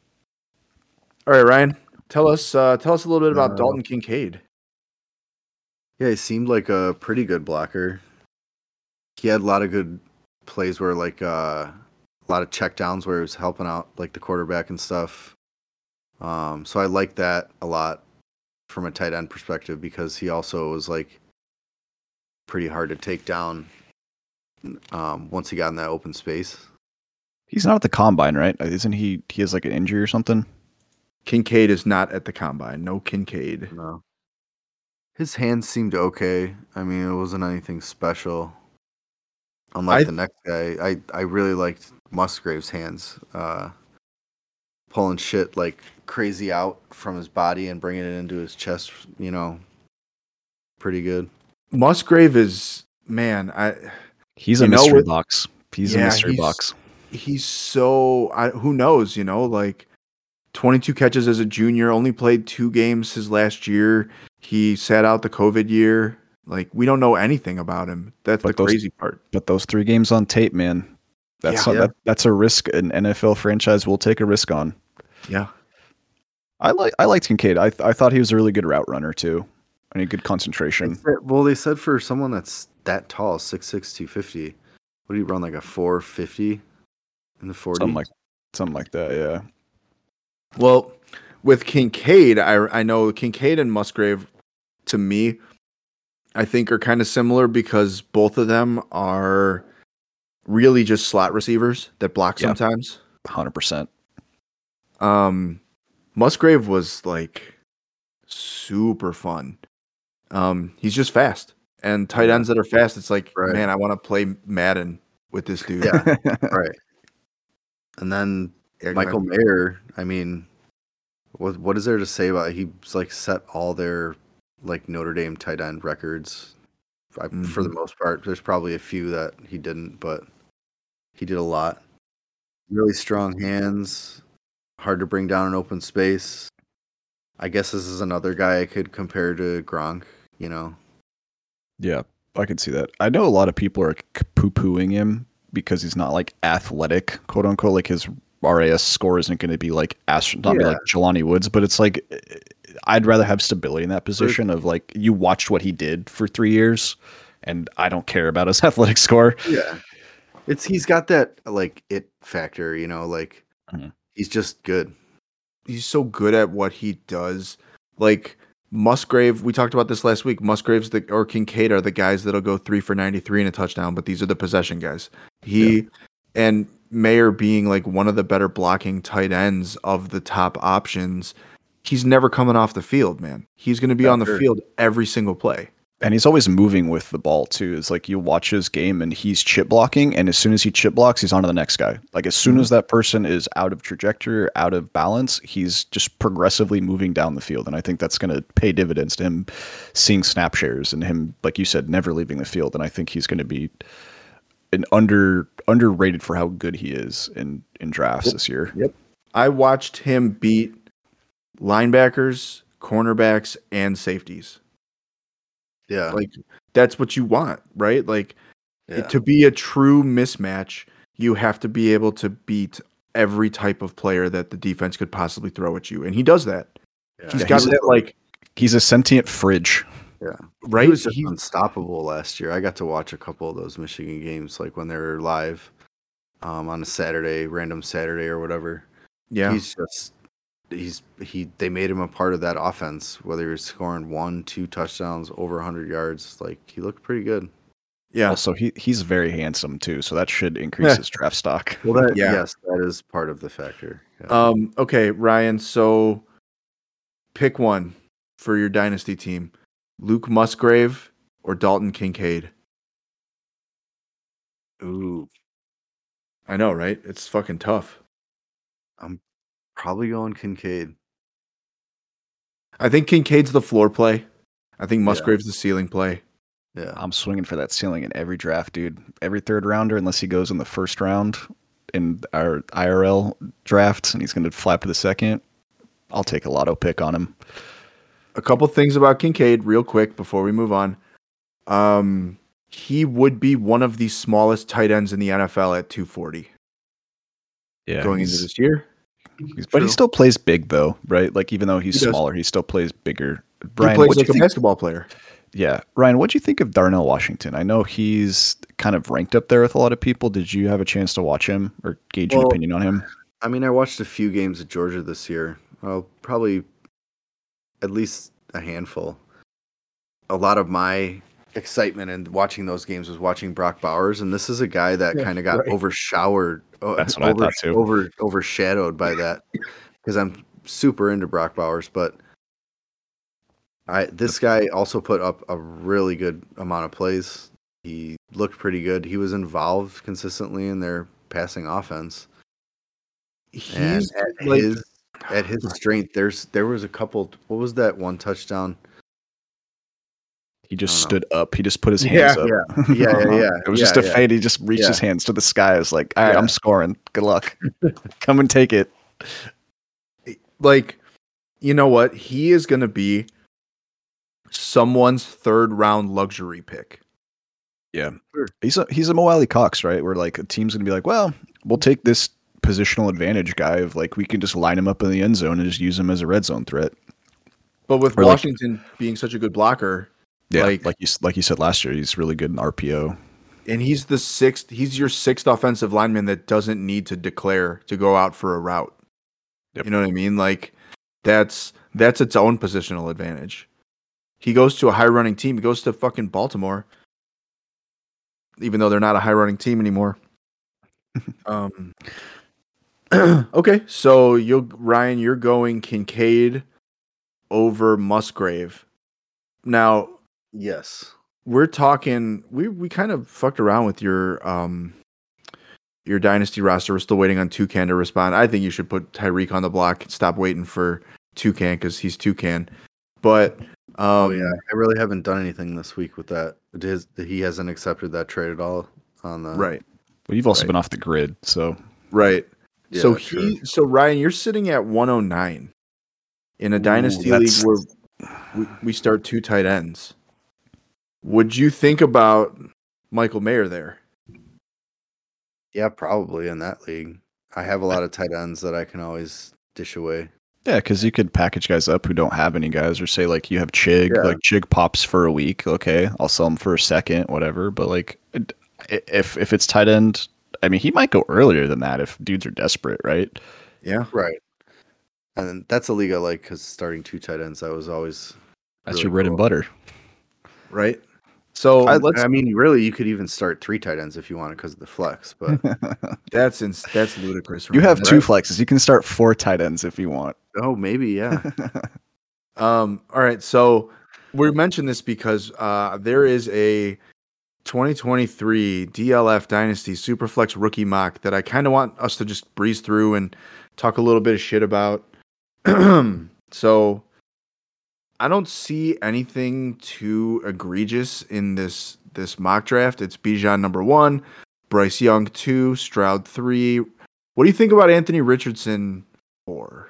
All right, Ryan. Tell us uh, tell us a little bit about Uh, Dalton Kincaid. Yeah, he seemed like a pretty good blocker. He had a lot of good plays where like uh, a lot of check downs where he was helping out like the quarterback and stuff. Um, so I like that a lot from a tight end perspective because he also was like pretty hard to take down um, once he got in that open space. He's not at the combine, right? Isn't he? He has like an injury or something. Kincaid is not at the combine. No Kincaid. No. His hands seemed okay. I mean, it wasn't anything special. Unlike I- the next guy, I, I really liked Musgrave's hands. Uh, pulling shit like crazy out from his body and bringing it into his chest, you know, pretty good. Musgrave is man. I He's a You know, mystery with- box. He's Yeah, a mystery he's- box. he's so. I, who knows? You know, like twenty-two catches as a junior. Only played two games his last year. He sat out the COVID year. Like we don't know anything about him. That's But the those- crazy part. But those three games on tape, man, that's Yeah. a, that, that's a risk an N F L franchise will take a risk on. Yeah. I like I liked Kincaid. I th- I thought he was a really good route runner too, and a good concentration. They said- Well, they said for someone that's that tall, six six, two fifty, what do you run, like a four fifty in the forty? Something like something like that. Yeah. Well, with Kincaid, I I know Kincaid and Musgrave, to me, I think are kind of similar because both of them are really just slot receivers that block Yeah. sometimes. Hundred percent. Um, Musgrave was like super fun. Um, he's just fast, and tight Yeah. ends that are fast, it's like, Right. man, I want to play Madden with this dude. Yeah, right. And then Yeah, go Michael ahead. Mayer, I mean, what what is there to say about it? He's like set all their like Notre Dame tight end records. I, For the most part, there's probably a few that he didn't, but he did a lot. Really strong hands, hard to bring down in open space. I guess this is another guy I could compare to Gronk. You know, Yeah, I can see that. I know a lot of people are poo pooing him because he's not like athletic, quote unquote. Like his R A S score isn't going to be like astro- not be Yeah. like Jelani Woods, but it's like I'd rather have stability in that position of like you watched what he did for three years, and I don't care about his athletic score. yeah, it's he's got that like it factor. You know, like Mhm. he's just good. He's so good at what he does. Like Musgrave, we talked about this last week. Musgrave's the or Kincaid are the guys that'll go three for ninety-three and a touchdown, but these are the possession guys. He and Mayer being like one of the better blocking tight ends of the top options. He's never coming off the field, man. He's going to be Yeah, on the sure. field every single play. And he's always moving with the ball too. It's like you watch his game and he's chip blocking, and as soon as he chip blocks, he's on to the next guy. Like as soon Mhm. as that person is out of trajectory or out of balance, he's just progressively moving down the field. And I think that's going to pay dividends to him seeing snap shares and him, like you said, never leaving the field. And I think he's going to be an under underrated for how good he is in in drafts Yep. this year. Yep. I watched him beat linebackers, cornerbacks, and safeties. Yeah, Like that's what you want, right? Like yeah. to be a true mismatch, you have to be able to beat every type of player that the defense could possibly throw at you, and he does that. yeah. He's Yeah, got he's- that like He's a sentient fridge. right. He was just He- unstoppable last year. I got to watch a couple of those Michigan games, like when they were live um, on a Saturday, random Saturday or whatever. yeah, He's just he's he. They made him a part of that offense, whether he was scoring one, two touchdowns, over one hundred yards. Like he looked pretty good. yeah. Also, he he's very handsome too, so that should increase Yeah. his draft stock. Well, that, Yeah. yes, that is part of the factor. Yeah. Um. Okay, Ryan. So pick one for your dynasty team: Luke Musgrave or Dalton Kincaid. Ooh, I know, right? It's fucking tough. probably going Kincaid. I think Kincaid's the floor play. I think Musgrave's the ceiling play. Yeah, I'm swinging for that ceiling in every draft, dude. Every third rounder, unless he goes in the first round in our I R L draft, and he's going to flap to the second. I'll take a lotto pick on him. A couple things about Kincaid, real quick, before we move on. Um, he would be one of the smallest tight ends in the N F L at two forty Yeah, going into he's- this year. he's- but he True. still plays big, though, right? Like even though he's He does. smaller, he still plays bigger. He Brian, plays what'd you like a think- basketball player. Yeah, Ryan, what'd you think of Darnell Washington? I know he's kind of ranked up there with a lot of people. Did you have a chance to watch him or gauge an Well, opinion on him? I mean, I watched a few games at Georgia this year. Well, probably at least a handful. A lot of my excitement and watching those games was watching Brock Bowers, and this is a guy that Yeah, kind of got right. overshowered, uh, That's what I over, thought too. over overshadowed by that because I'm super into Brock Bowers, but I this guy also put up a really good amount of plays. He looked pretty good. He was involved consistently in their passing offense. And He's at like his at his strength, there's there was a couple. What was that one touchdown? He just I don't stood up. He just put his Yeah, hands up. Yeah, yeah, yeah, yeah. It was yeah, just a yeah. fade. He just reached Yeah. his hands to the sky. It was like, all right, Yeah. I'm scoring. Good luck. Come and take it. like, you know what? He is going to be someone's third round luxury pick. Yeah. Sure. He's a he's a Mo Alley Cox, right? Where like a team's gonna be like, well, we'll take this positional advantage guy of like we can just line him up in the end zone and just use him as a red zone threat. But with Or like- Washington being such a good blocker, Yeah, Like- like, you s- like you said last year, he's really good in R P O. and he's the sixth, he's your sixth offensive lineman that doesn't need to declare to go out for a route. Yep. You know what I mean? Like that's that's its own positional advantage. He goes to a high running team. He goes to fucking Baltimore, even though they're not a high running team anymore. um. Okay, so you'll Ryan, you're going Kincaid over Musgrave. Now Yes. we're talking. We we kind of fucked around with your um your dynasty roster. We're still waiting on Toucan to respond. I think you should put Tyreek on the block and stop waiting for Toucan because he's Toucan. But um, Oh yeah, I really haven't done anything this week with that. It is, he hasn't accepted that trade at all on the right, But you've also Right. been off the grid, so right. Yeah, so true. he, so Ryan, you're sitting at one oh nine in a Ooh, dynasty league that's- where we, we start two tight ends. Would you think about Michael Mayer there? Yeah, probably in that league. I have a lot of tight ends that I can always dish away. yeah, because you could package guys up who don't have any guys, or say like you have Chig, Yeah. like Chig pops for a week. Okay, I'll sell him for a second, whatever. But like, it- if if it's tight end, I mean, he might go earlier than that if dudes are desperate, right? Yeah, Right. And then that's a league I like because starting two tight ends, that was always That's really your bread and cool. butter. right. So I, let's. I mean, really, you could even start three tight ends if you want because of the flex. But That's ins- that's ludicrous. You Ryan. have two Right? flexes. You can start four tight ends if you want. oh, maybe yeah. Um, all right, so we mentioned this because uh, there is a twenty twenty-three D L F Dynasty Superflex rookie mock that I kind of want us to just breeze through and talk a little bit of shit about. So I don't see anything too egregious in this this mock draft. It's Bijan number one, Bryce Young two, Stroud three. What do you think about Anthony Richardson four?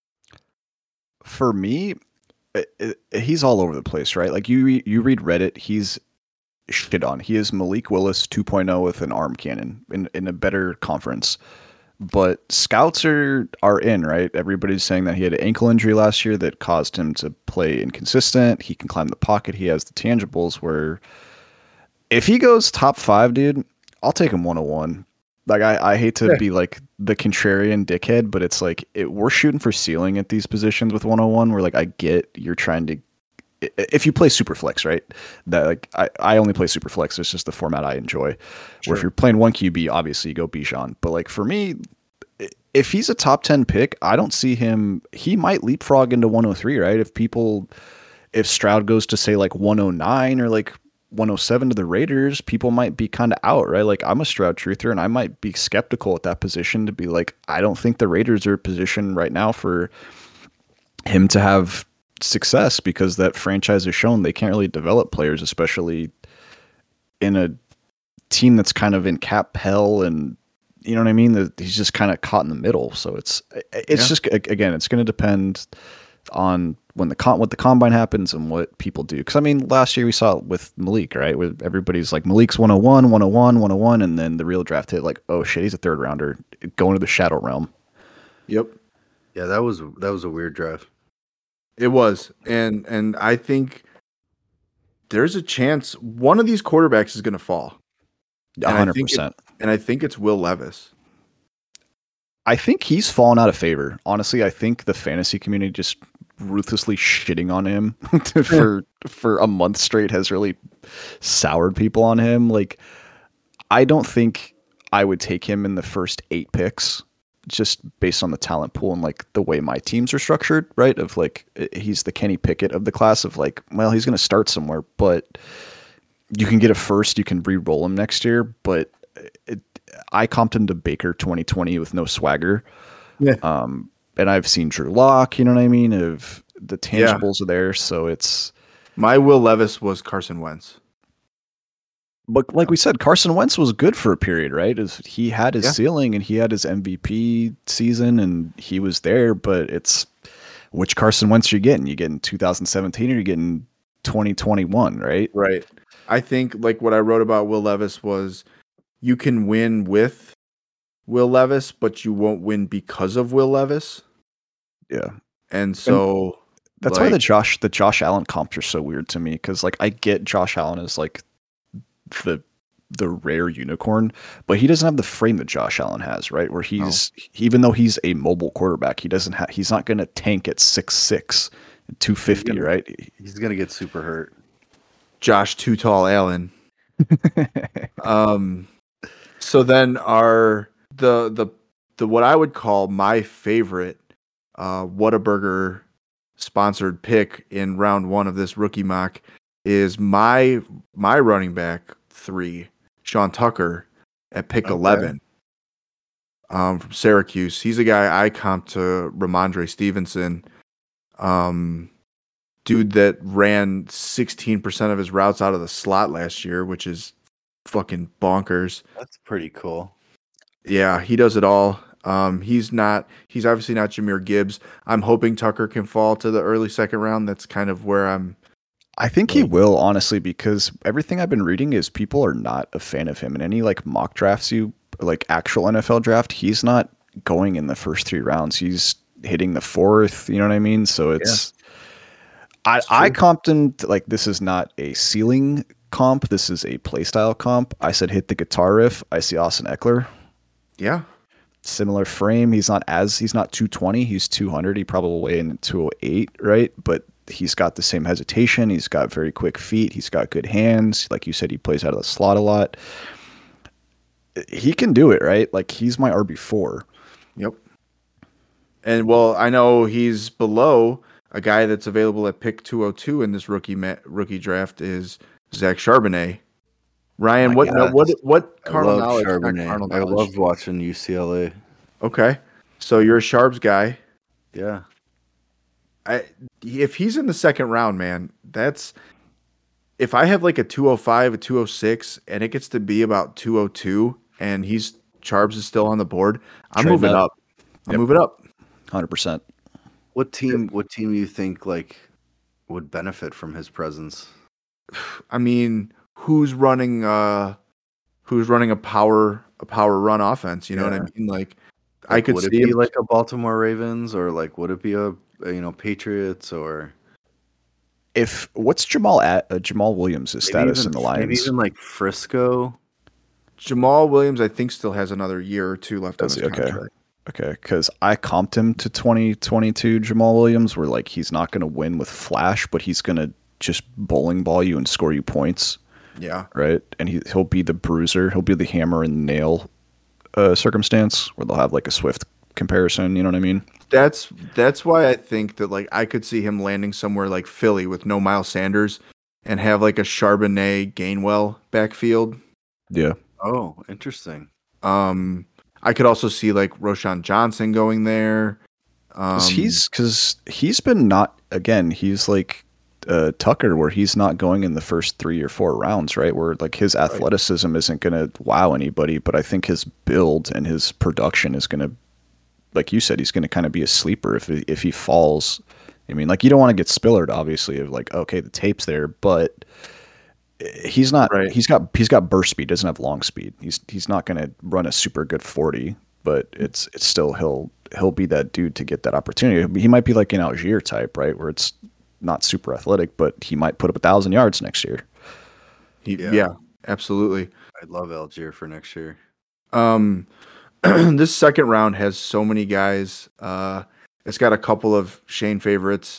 For me, it, it, he's all over the place, right? Like you, re- you read Reddit, he's shit on. He is Malik Willis two point oh with an arm cannon in, in a better conference. But scouts are are in, right? Everybody's saying that he had an ankle injury last year that caused him to play inconsistent. He can climb the pocket. He has the tangibles where if he goes top five, dude, I'll take him one oh one. Like I, I hate to Yeah. be like the contrarian dickhead, but it's like it, we're shooting for ceiling at these positions with one oh one. Where like I get you're trying to, i- if you play Superflex, right? That like I, I only play Superflex. It's just the format I enjoy. Sure. Where if you're playing one Q B, obviously you go Bijan. But like for me, i- if he's a top ten pick, I don't see him. He might leapfrog into one oh three, right? If people, if Stroud goes to say like one oh nine or like one oh seven to the Raiders, people might be kind of out, right? Like I'm a Stroud truther and I might be skeptical at that position to be like, I don't think the Raiders are positioned right now for him to have success because that franchise has shown they can't really develop players, especially in a team that's kind of in cap hell and you know what I mean? That he's just kind of caught in the middle. So it's, it's Yeah. just, again, it's going to depend on when the con what the combine happens and what people do. Because I mean, last year we saw it with Malik, right? Where everybody's like Malik's one oh one, one oh one, one oh one, and then the real draft hit like, oh shit, he's a third rounder going to the shadow realm. Yep. Yeah, that was that was a weird draft. It was. And and I think there's a chance one of these quarterbacks is going to fall. A And I hundred think it- percent. And I think it's Will Levis. I think he's fallen out of favor. Honestly, I think the fantasy community just ruthlessly shitting on him for for a month straight has really soured people on him. Like, I don't think I would take him in the first eight picks just based on the talent pool and like the way my teams are structured, right? Of like, he's the Kenny Pickett of the class of like, well, he's going to start somewhere, but you can get a first, you can re-roll him next year. But it, I comped him to Baker twenty twenty with no swagger. Yeah. Um, and I've seen Drew Lock, you know what I mean? Of the tangibles Yeah. are there. So it's, my Will Levis was Carson Wentz. but like we said, Carson Wentz was good for a period, right? Is he had his Yeah. ceiling and he had his M V P season and he was there, but it's which Carson Wentz you're getting? You getting two thousand seventeen or you're getting twenty twenty-one, right? Right. I think like what I wrote about Will Levis was you can win with Will Levis, but you won't win because of Will Levis. Yeah. And so That's why like- the Josh the Josh Allen comps are so weird to me, because like I get Josh Allen as like the the rare unicorn, but he doesn't have the frame that Josh Allen has, right? Where he's even though he's a mobile quarterback, he doesn't have he's not going to tank at six six, two fifty, gonna- right? He's gonna get super hurt. Josh Too Tall Allen. Um, so then our the the the what I would call my favorite uh Whataburger sponsored pick in round one of this rookie mock is my my running back three, Sean Tucker, at pick Okay. eleven. Um, from Syracuse. He's a guy I comp to Ramondre Stevenson. Um dude that ran sixteen percent of his routes out of the slot last year, which is fucking bonkers. That's pretty cool. Yeah, he does it all. Um, he's not, he's obviously not Jahmyr Gibbs. I'm hoping Tucker can fall to the early second round. That's kind of where I'm. I think he Like- will, honestly, because everything I've been reading is people are not a fan of him. In any like mock drafts, you like actual N F L draft, he's not going in the first three rounds. He's hitting the fourth. You know what I mean? So it's. I, It's I true. comped him to, like, this is not a ceiling comp. This is a playstyle comp. I said hit the guitar riff. I see Austin Eckler. Yeah. Similar frame. He's not as he's not two twenty. He's two hundred. He probably will weigh in two oh eight, right? But he's got the same hesitation. He's got very quick feet. He's got good hands. Like you said, he plays out of the slot a lot. He can do it, right? Like he's my R B four. Yep. And well, I know he's below a guy that's available at pick two oh two in this rookie ma- rookie draft is Zach Charbonnet. Ryan, My what no, God. what what I carnal love knowledge? not Charbonnet. carnal I knowledge. loved watching U C L A. Okay, so you're a Sharps guy. Yeah. I if he's in the second round, man, that's if I have like a two oh five, a two oh six, and it gets to be about two oh two, and he's Charbs is still on the board, I'm Trade moving up. up. I'm Yep. moving up. one hundred percent. What team? What team do you think like would benefit from his presence? I mean, who's running uh who's running a power a power run offense, you know what I Yeah. mean? Like, I Like, could would see it be him, like a Baltimore Ravens or like would it be a, a you know Patriots or If what's Jamal at uh, Jamal Williams' maybe status even- in the Lions? Maybe even like Frisco. Jamal Williams I think still has another year or two left on Does his he? Okay. contract. Okay, because I comped him to twenty twenty-two Jamal Williams, where like he's not going to win with flash, but he's going to just bowling ball you and score you points, Yeah. right? And he he'll be the bruiser, he'll be the hammer and nail uh, circumstance where they'll have like a Swift comparison. You know what I mean? That's that's why I think that like I could see him landing somewhere like Philly with no Miles Sanders and have like a Charbonnet Gainwell backfield. Yeah. Oh, interesting. Um I could also see like Roshan Johnson going there. Um, Cause he's because he's been not again. He's like uh, Tucker, where he's not going in the first three or four rounds, right? Where like his athleticism isn't going to wow anybody, but I think his build and his production is going to, like you said, he's going to kind of be a sleeper if if he falls. I mean, like you don't want to get Spillard, obviously, of like okay, the tape's there, but he's not. Right. He's got he's got burst speed, doesn't have long speed. He's he's not going to run a super good forty, but it's it's still he'll he'll be that dude to get that opportunity. He might be like an Algier type, right, where it's not super athletic, but he might put up a thousand yards next year. he, Yeah. yeah, absolutely. I'd love Algier for next year. Um, this second round has so many guys. Uh, it's got a couple of Shane favorites.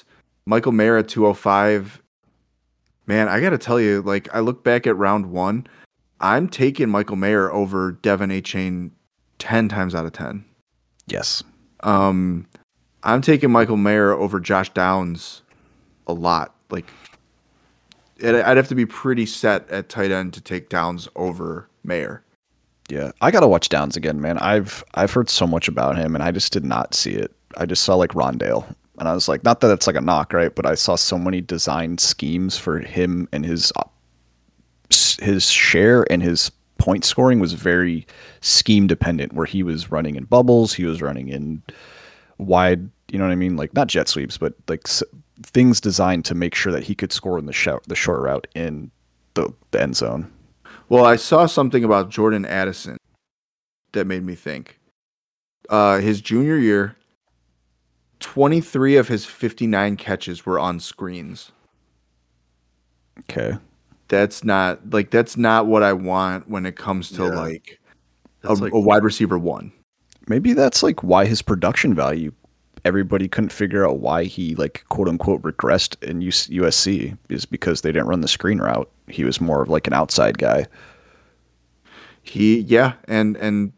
Michael Mayer at two oh five. Man, I got to tell you, like, I look back at round one, I'm taking Michael Mayer over Devin Achane ten times out of ten. Yes. Um, I'm taking Michael Mayer over Josh Downs a lot. Like, it, I'd have to be pretty set at tight end to take Downs over Mayer. Yeah, I gotta watch Downs again, man. I've I've heard so much about him, and I just did not see it. I just saw like Rondale, and I was like, not that it's like a knock, right? But I saw so many design schemes for him, and his his share and his point scoring was very scheme dependent. Where he was running in bubbles, he was running in wide, you know what I mean? Like not jet sweeps, but like s- things designed to make sure that he could score in the sh- the short route in the, the end zone. Well, I saw something about Jordan Addison that made me think. Uh, his junior year, twenty-three of his fifty-nine catches were on screens. Okay. That's not like that's not what I want when it comes to Yeah. like, a, That's like- a wide receiver one. Maybe that's like why his production value. Everybody couldn't figure out why he like quote unquote regressed in U S C is because they didn't run the screen route. He was more of like an outside guy. He yeah, and and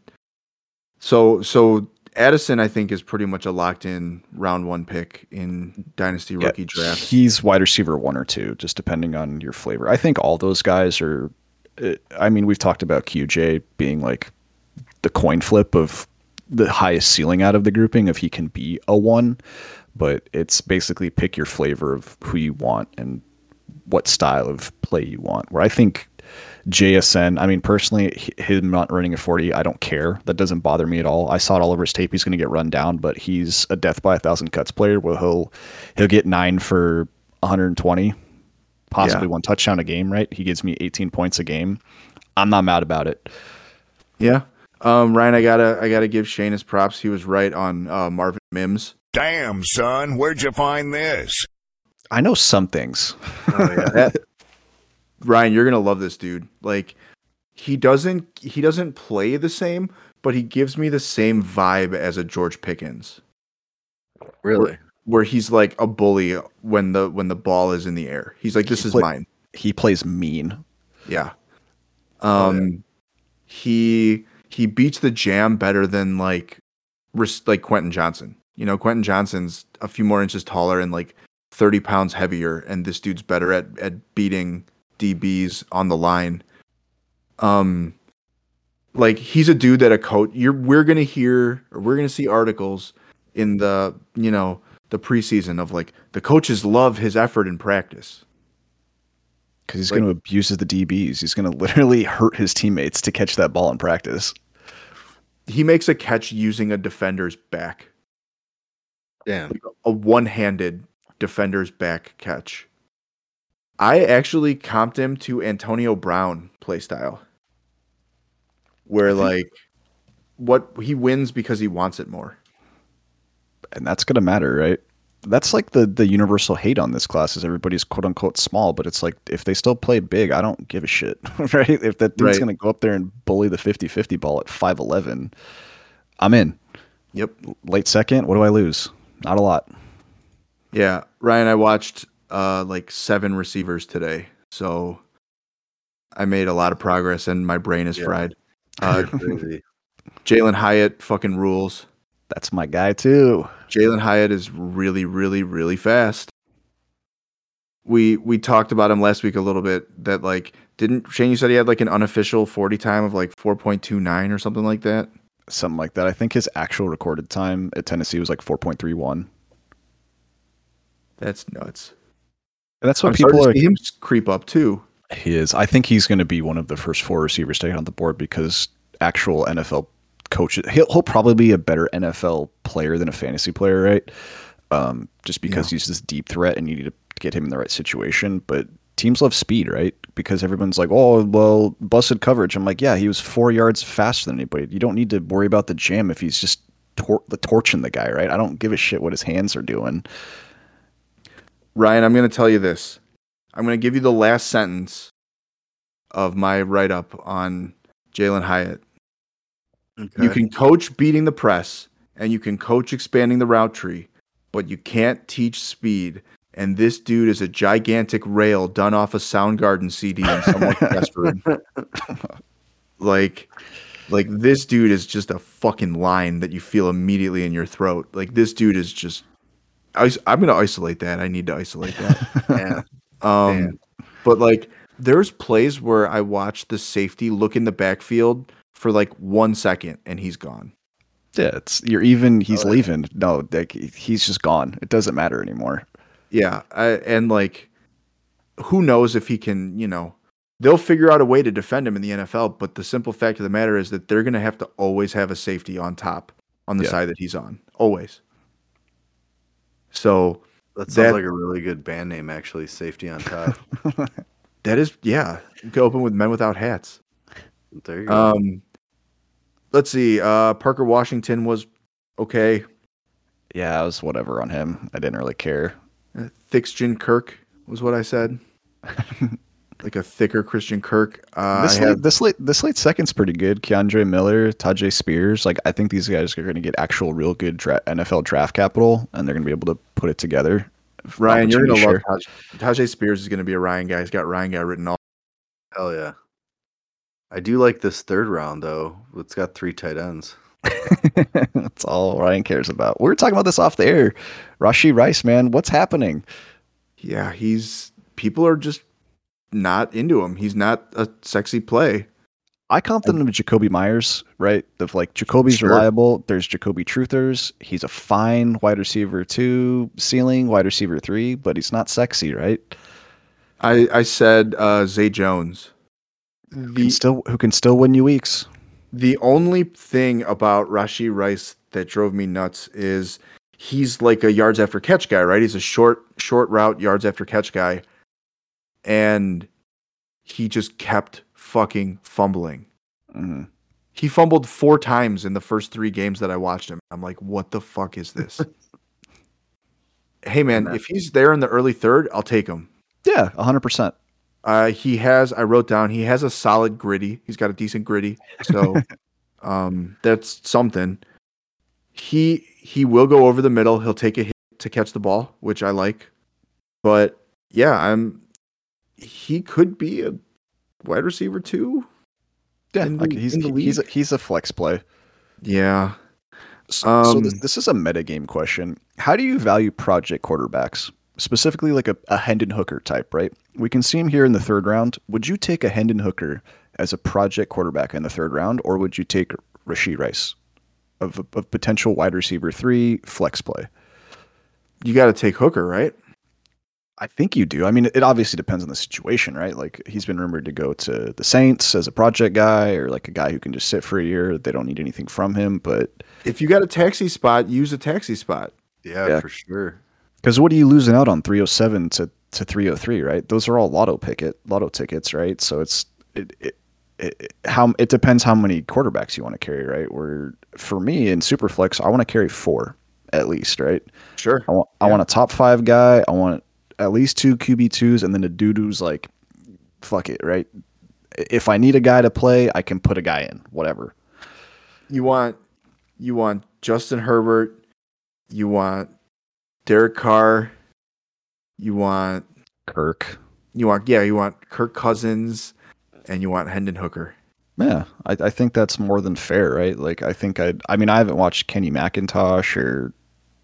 so so Addison I think is pretty much a locked in round one pick in dynasty Yeah, rookie drafts. He's wide receiver one or two, just depending on your flavor. I think all those guys are. uh, I mean, we've talked about Q J being like the coin flip of the highest ceiling out of the grouping if he can be a one, but it's basically pick your flavor of who you want and what style of play you want. Where I think J S N, I mean, personally, h- him not running a forty, I don't care. That doesn't bother me at all. I saw it all over his tape. He's going to get run down, but he's a death by a thousand cuts player where he'll he'll get nine for one hundred twenty, possibly Yeah. one touchdown a game, right? He gives me eighteen points a game. I'm not mad about it. Yeah. Um, Ryan, I gotta I gotta give Shane his props. He was right on uh, Marvin Mims. Damn, son, where'd you find this? I know some things. Oh, yeah. That- Ryan, you're gonna love this dude. Like he doesn't he doesn't play the same, but he gives me the same vibe as a George Pickens, Really? where he's like a bully when the when the ball is in the air. He's like, this He is play- mine. He plays mean. Yeah. Um, he he beats the jam better than like res- like Quentin Johnson. You know, Quentin Johnson's a few more inches taller and like thirty pounds heavier, and this dude's better at at beating D Bs on the line. Um, like he's a dude that a coach. You're we're gonna hear or we're gonna see articles in the you know the preseason of like the coaches love his effort in practice. Because he's Like- going to abuse the D Bs. He's going to literally hurt his teammates to catch that ball in practice. He makes a catch using a defender's back. Damn. A one-handed defender's back catch. I actually comped him to Antonio Brown playstyle, where like what he wins because he wants it more. And that's going to matter, right? That's like the, the universal hate on this class is everybody's quote unquote small, but it's like if they still play big, I don't give a shit, right? If that dude's Right. going to go up there and bully the fifty-fifty ball at five eleven, I'm in. Yep. Late second, what do I lose? Not a lot. Yeah, Ryan, I watched uh like seven receivers today, so I made a lot of progress, and my brain is Yeah. fried. Uh, Crazy. Jalen Hyatt fucking rules. That's my guy too. Jalen Hyatt is really, really, really fast. We we talked about him last week a little bit. That like didn't Shane? You said he had like an unofficial forty time of like four point two nine or something like that. Something like that. I think his actual recorded time at Tennessee was like four point three one. That's nuts. And that's what I'm people starting are. to see him creep up too. He is. I think he's going to be one of the first four receivers taken on the board because actual N F L coaches, he'll, he'll probably be a better N F L player than a fantasy player, right? Um, just because he's this deep threat and you need to get him in the right situation. But teams love speed, right? Because everyone's like, oh, well, busted coverage. I'm like, yeah, he was four yards faster than anybody. You don't need to worry about the jam if he's just tor- the torching the guy, right? I don't give a shit what his hands are doing. Ryan, I'm going to tell you this. I'm going to give you the last sentence of my write up on Jalen Hyatt. Okay. You can coach beating the press and you can coach expanding the route tree, but you can't teach speed and this dude is a gigantic rail done off a Soundgarden C D in someone's guest room. Like, like this dude is just a fucking line that you feel immediately in your throat. Like this dude is just. I, I'm gonna isolate that. I need to isolate that. Yeah. Um, Damn. but like, there's plays where I watch the safety look in the backfield for like one second and he's gone. Yeah, it's you're even. He's Oh, yeah. leaving. No, like, he's just gone. It doesn't matter anymore. Yeah, I, and like, who knows if he can? You know, they'll figure out a way to defend him in the N F L. But the simple fact of the matter is that they're gonna have to always have a safety on top on the Yeah. side that he's on, always. So That sounds That- like a really good band name, actually. Safety on top. that is, yeah, you can open with Men Without Hats. There you go. Um, let's see. Uh, Parker Washington was okay. Yeah, I was whatever on him. I didn't really care. Uh, Thixton Kirk was what I said. Like a thicker Christian Kirk. Uh, This I late, have, this late this late second's pretty good. Keandre Miller, Tajay Spears. Like, I think these guys are going to get actual real good dra- N F L draft capital, and they're going to be able to put it together. if Ryan, you're gonna opportunity love Taj- Tajay Spears is gonna be a Ryan guy. He's got Ryan guy written all. Hell yeah. I do like this third round, though. It's got three tight ends. share. That's all Ryan cares about. We were talking about this off the air. Rashee Rice, man, what's happening? Yeah, he's people are just not into him. He's not a sexy play. I comp them to Jacoby Myers, right? Of like Jacoby's Sure. reliable. There's Jacoby Truthers. He's a fine wide receiver two, ceiling wide receiver three, but he's not sexy, right? I I said uh, Zay Jones. Can The still who can still win you weeks. the only thing about Rashee Rice that drove me nuts is he's like a yards after catch guy, right? He's a short short route yards after catch guy, and he just kept fucking fumbling. Mhm. He fumbled four times in the first three games that I watched him. I'm like, what the fuck is this? Hey man, if he's there in the early third, I'll take him. Yeah, one hundred percent. Uh, he has, I wrote down, he has a solid gritty. He's got a decent gritty. So um, that's something. He he will go over the middle. He'll take a hit to catch the ball, which I like. But yeah, I'm he could be a wide receiver too. Yeah, in like the- he's in the he's a, league. he's a flex play. Yeah. So, so this, Um, this is a metagame question. How do you value project quarterbacks? Specifically like a, a Hendon Hooker type, right? We can see him here in the third round. Would you take a Hendon Hooker as a project quarterback in the third round, or would you take Rashee Rice of, of potential wide receiver three flex play? You got to take Hooker, right? I think you do. I mean, it obviously depends on the situation, right? Like, he's been rumored to go to the Saints as a project guy, or like a guy who can just sit for a year. They don't need anything from him. But If you got a taxi spot, use a taxi spot. Yeah, Yeah. for sure. because what are you losing out on three oh seven to, to three oh three, right? Those are all lotto picket, lotto tickets, right? So it's it, it, it how it depends how many quarterbacks you want to carry, right? Where for me in Superflex, I want to carry four at least, right? Sure. I want I Yeah. want a top five guy. I want at least two Q B twos, and then a dude who's like, fuck it, right? If I need a guy to play, I can put a guy in, whatever. You want you want Justin Herbert, you want Derek Carr, you want Kirk. you want yeah, you want Kirk Cousins, and you want Hendon Hooker. Yeah, I, I think that's more than fair, right? Like, I think I, I mean, I haven't watched Kenny McIntosh or,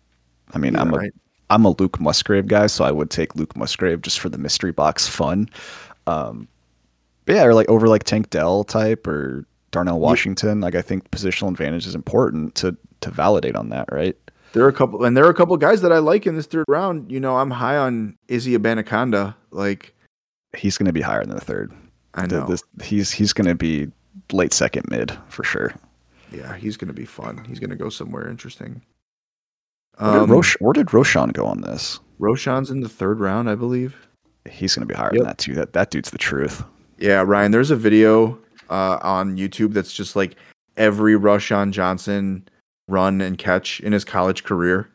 I mean, Yeah, I'm a, right. I'm a Luke Musgrave guy, so I would take Luke Musgrave just for the mystery box fun. Um, but yeah, or like over like Tank Dell type or Darnell Washington. Like, I think positional advantage is important to to validate on that, right? There are a couple, and there are a couple guys that I like in this third round. You know, I'm high on Izzy Abanaconda. Like, He's going to be higher than the third. I The- know, this- he's he's going to be late second mid for sure. yeah, he's going to be fun. He's going to go somewhere interesting. Where did, Um, Rosh, where did Roshan go on this? Roshan's in the third round, I believe. He's going to be higher Yep. than that too. That that dude's the truth. Yeah, Ryan, there's a video uh, on YouTube that's just like every Roshan Johnson run and catch in his college career.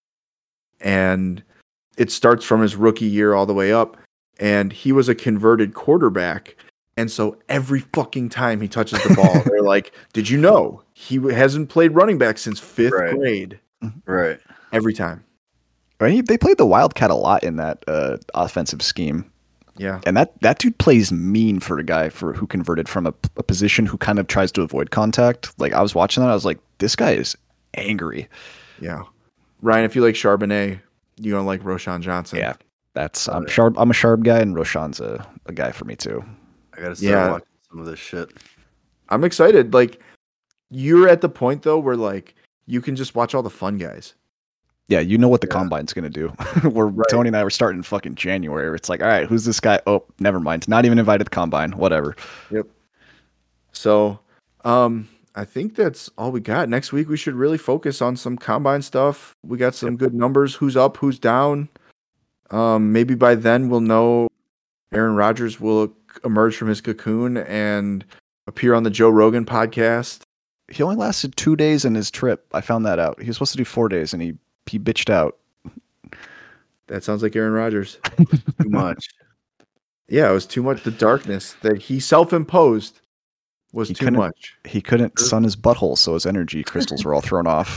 And it starts from his rookie year all the way up. And he was a converted quarterback. And so every fucking time he touches the ball, they're like, did you know he hasn't played running back since fifth Right. grade? Right. Every time. I mean, they played the Wildcat a lot in that uh, offensive scheme. Yeah. And that, that dude plays mean for a guy for who converted from a, a position who kind of tries to avoid contact. Like, I was watching that, I was like, this guy is angry. Yeah. Ryan, if you like Charbonnet, you're gonna like Roshan Johnson. Yeah. That's I'm sharp. I'm a sharp guy, and Roshan's a, a guy for me too. I gotta start Yeah. watching some of this shit. I'm excited. Like, you're at the point though where like you can just watch all the fun guys. Yeah, you know what the Yeah. combine's gonna do. We're Tony and I were starting in fucking January. It's like, all right, who's this guy? Oh, never mind. Not even invited to the combine. Whatever. Yep. So, um, I think that's all we got. Next week we should really focus on some combine stuff. We got some good numbers. Who's up? Who's down? Um, maybe by then we'll know Aaron Rodgers will emerge from his cocoon and appear on the Joe Rogan podcast. He only lasted two days in his trip. I found that out. He was supposed to do four days, and he he bitched out. That sounds like Aaron Rodgers. Too much. Yeah, it was too much. The darkness that he self-imposed was He too couldn't- much. He couldn't sun his butthole, so his energy crystals were all thrown off.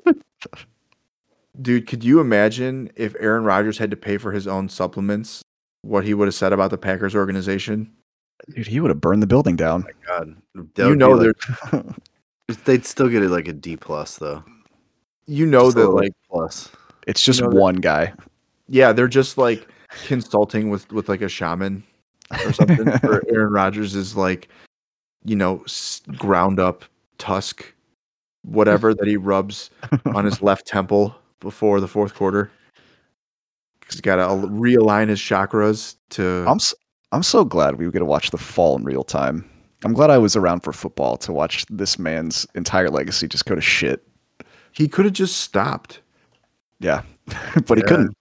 Dude, could you imagine if Aaron Rodgers had to pay for his own supplements, what he would have said about the Packers organization? Dude, he would have burned the building down. God, that You would know be they're like, they'd still get it like a D plus though. you know Just a that little like plus. It's just You know that- one guy. yeah, they're just like consulting with with like a shaman or something for Aaron Rodgers is like, you know, s- ground up tusk whatever that he rubs on his left temple before the fourth quarter. He's got to realign his chakras to I'm s- I'm so glad we get to watch the fall in real time. I'm glad I was around for football to watch this man's entire legacy just go to shit. he could have just stopped. Yeah, but he Yeah. couldn't.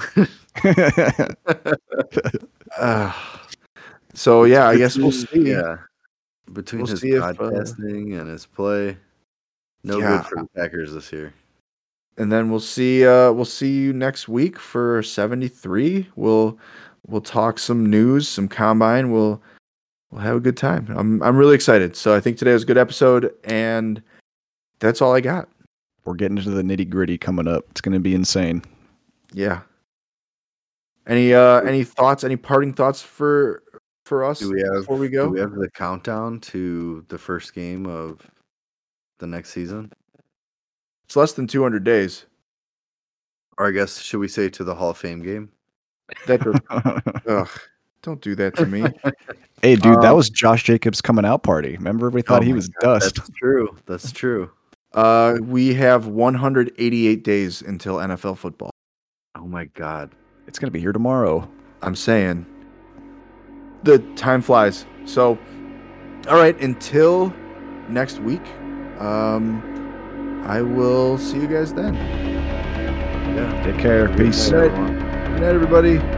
Uh, so yeah, I guess we'll see. Yeah. Between We'll his see if, uh, podcasting and his play, no Yeah. good for the Packers this year. And then we'll see uh we'll see you next week for seventy-three. We'll we'll talk some news, some combine. We'll we'll have a good time. I'm I'm really excited. So I think today was a good episode, and that's all I got. We're getting into the nitty gritty coming up. It's going to be insane. Yeah. Any uh any thoughts, any parting thoughts for for us Do we have before we go? Do we have the countdown to the first game of the next season? It's less than two hundred days. Or I guess should we say to the Hall of Fame game? That ugh, don't do that to me. Hey, dude, that Um, was Josh Jacobs' coming out party. Remember, we thought Oh he my was dust. That's true. That's true. Uh we have one hundred eighty-eight days until N F L football. Oh my god. It's going to be here tomorrow. I'm saying the time flies. So, all right, until next week, um, I will see you guys then. Yeah. Take care. Peace. Good night. everyone. Good night, everybody.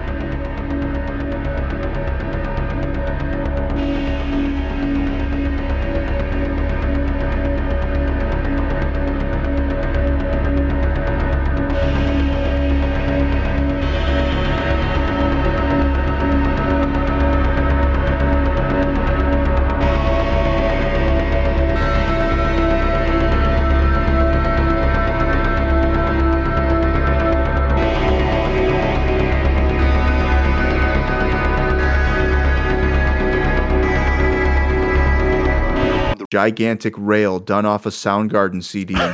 Gigantic rail done off a Soundgarden C D.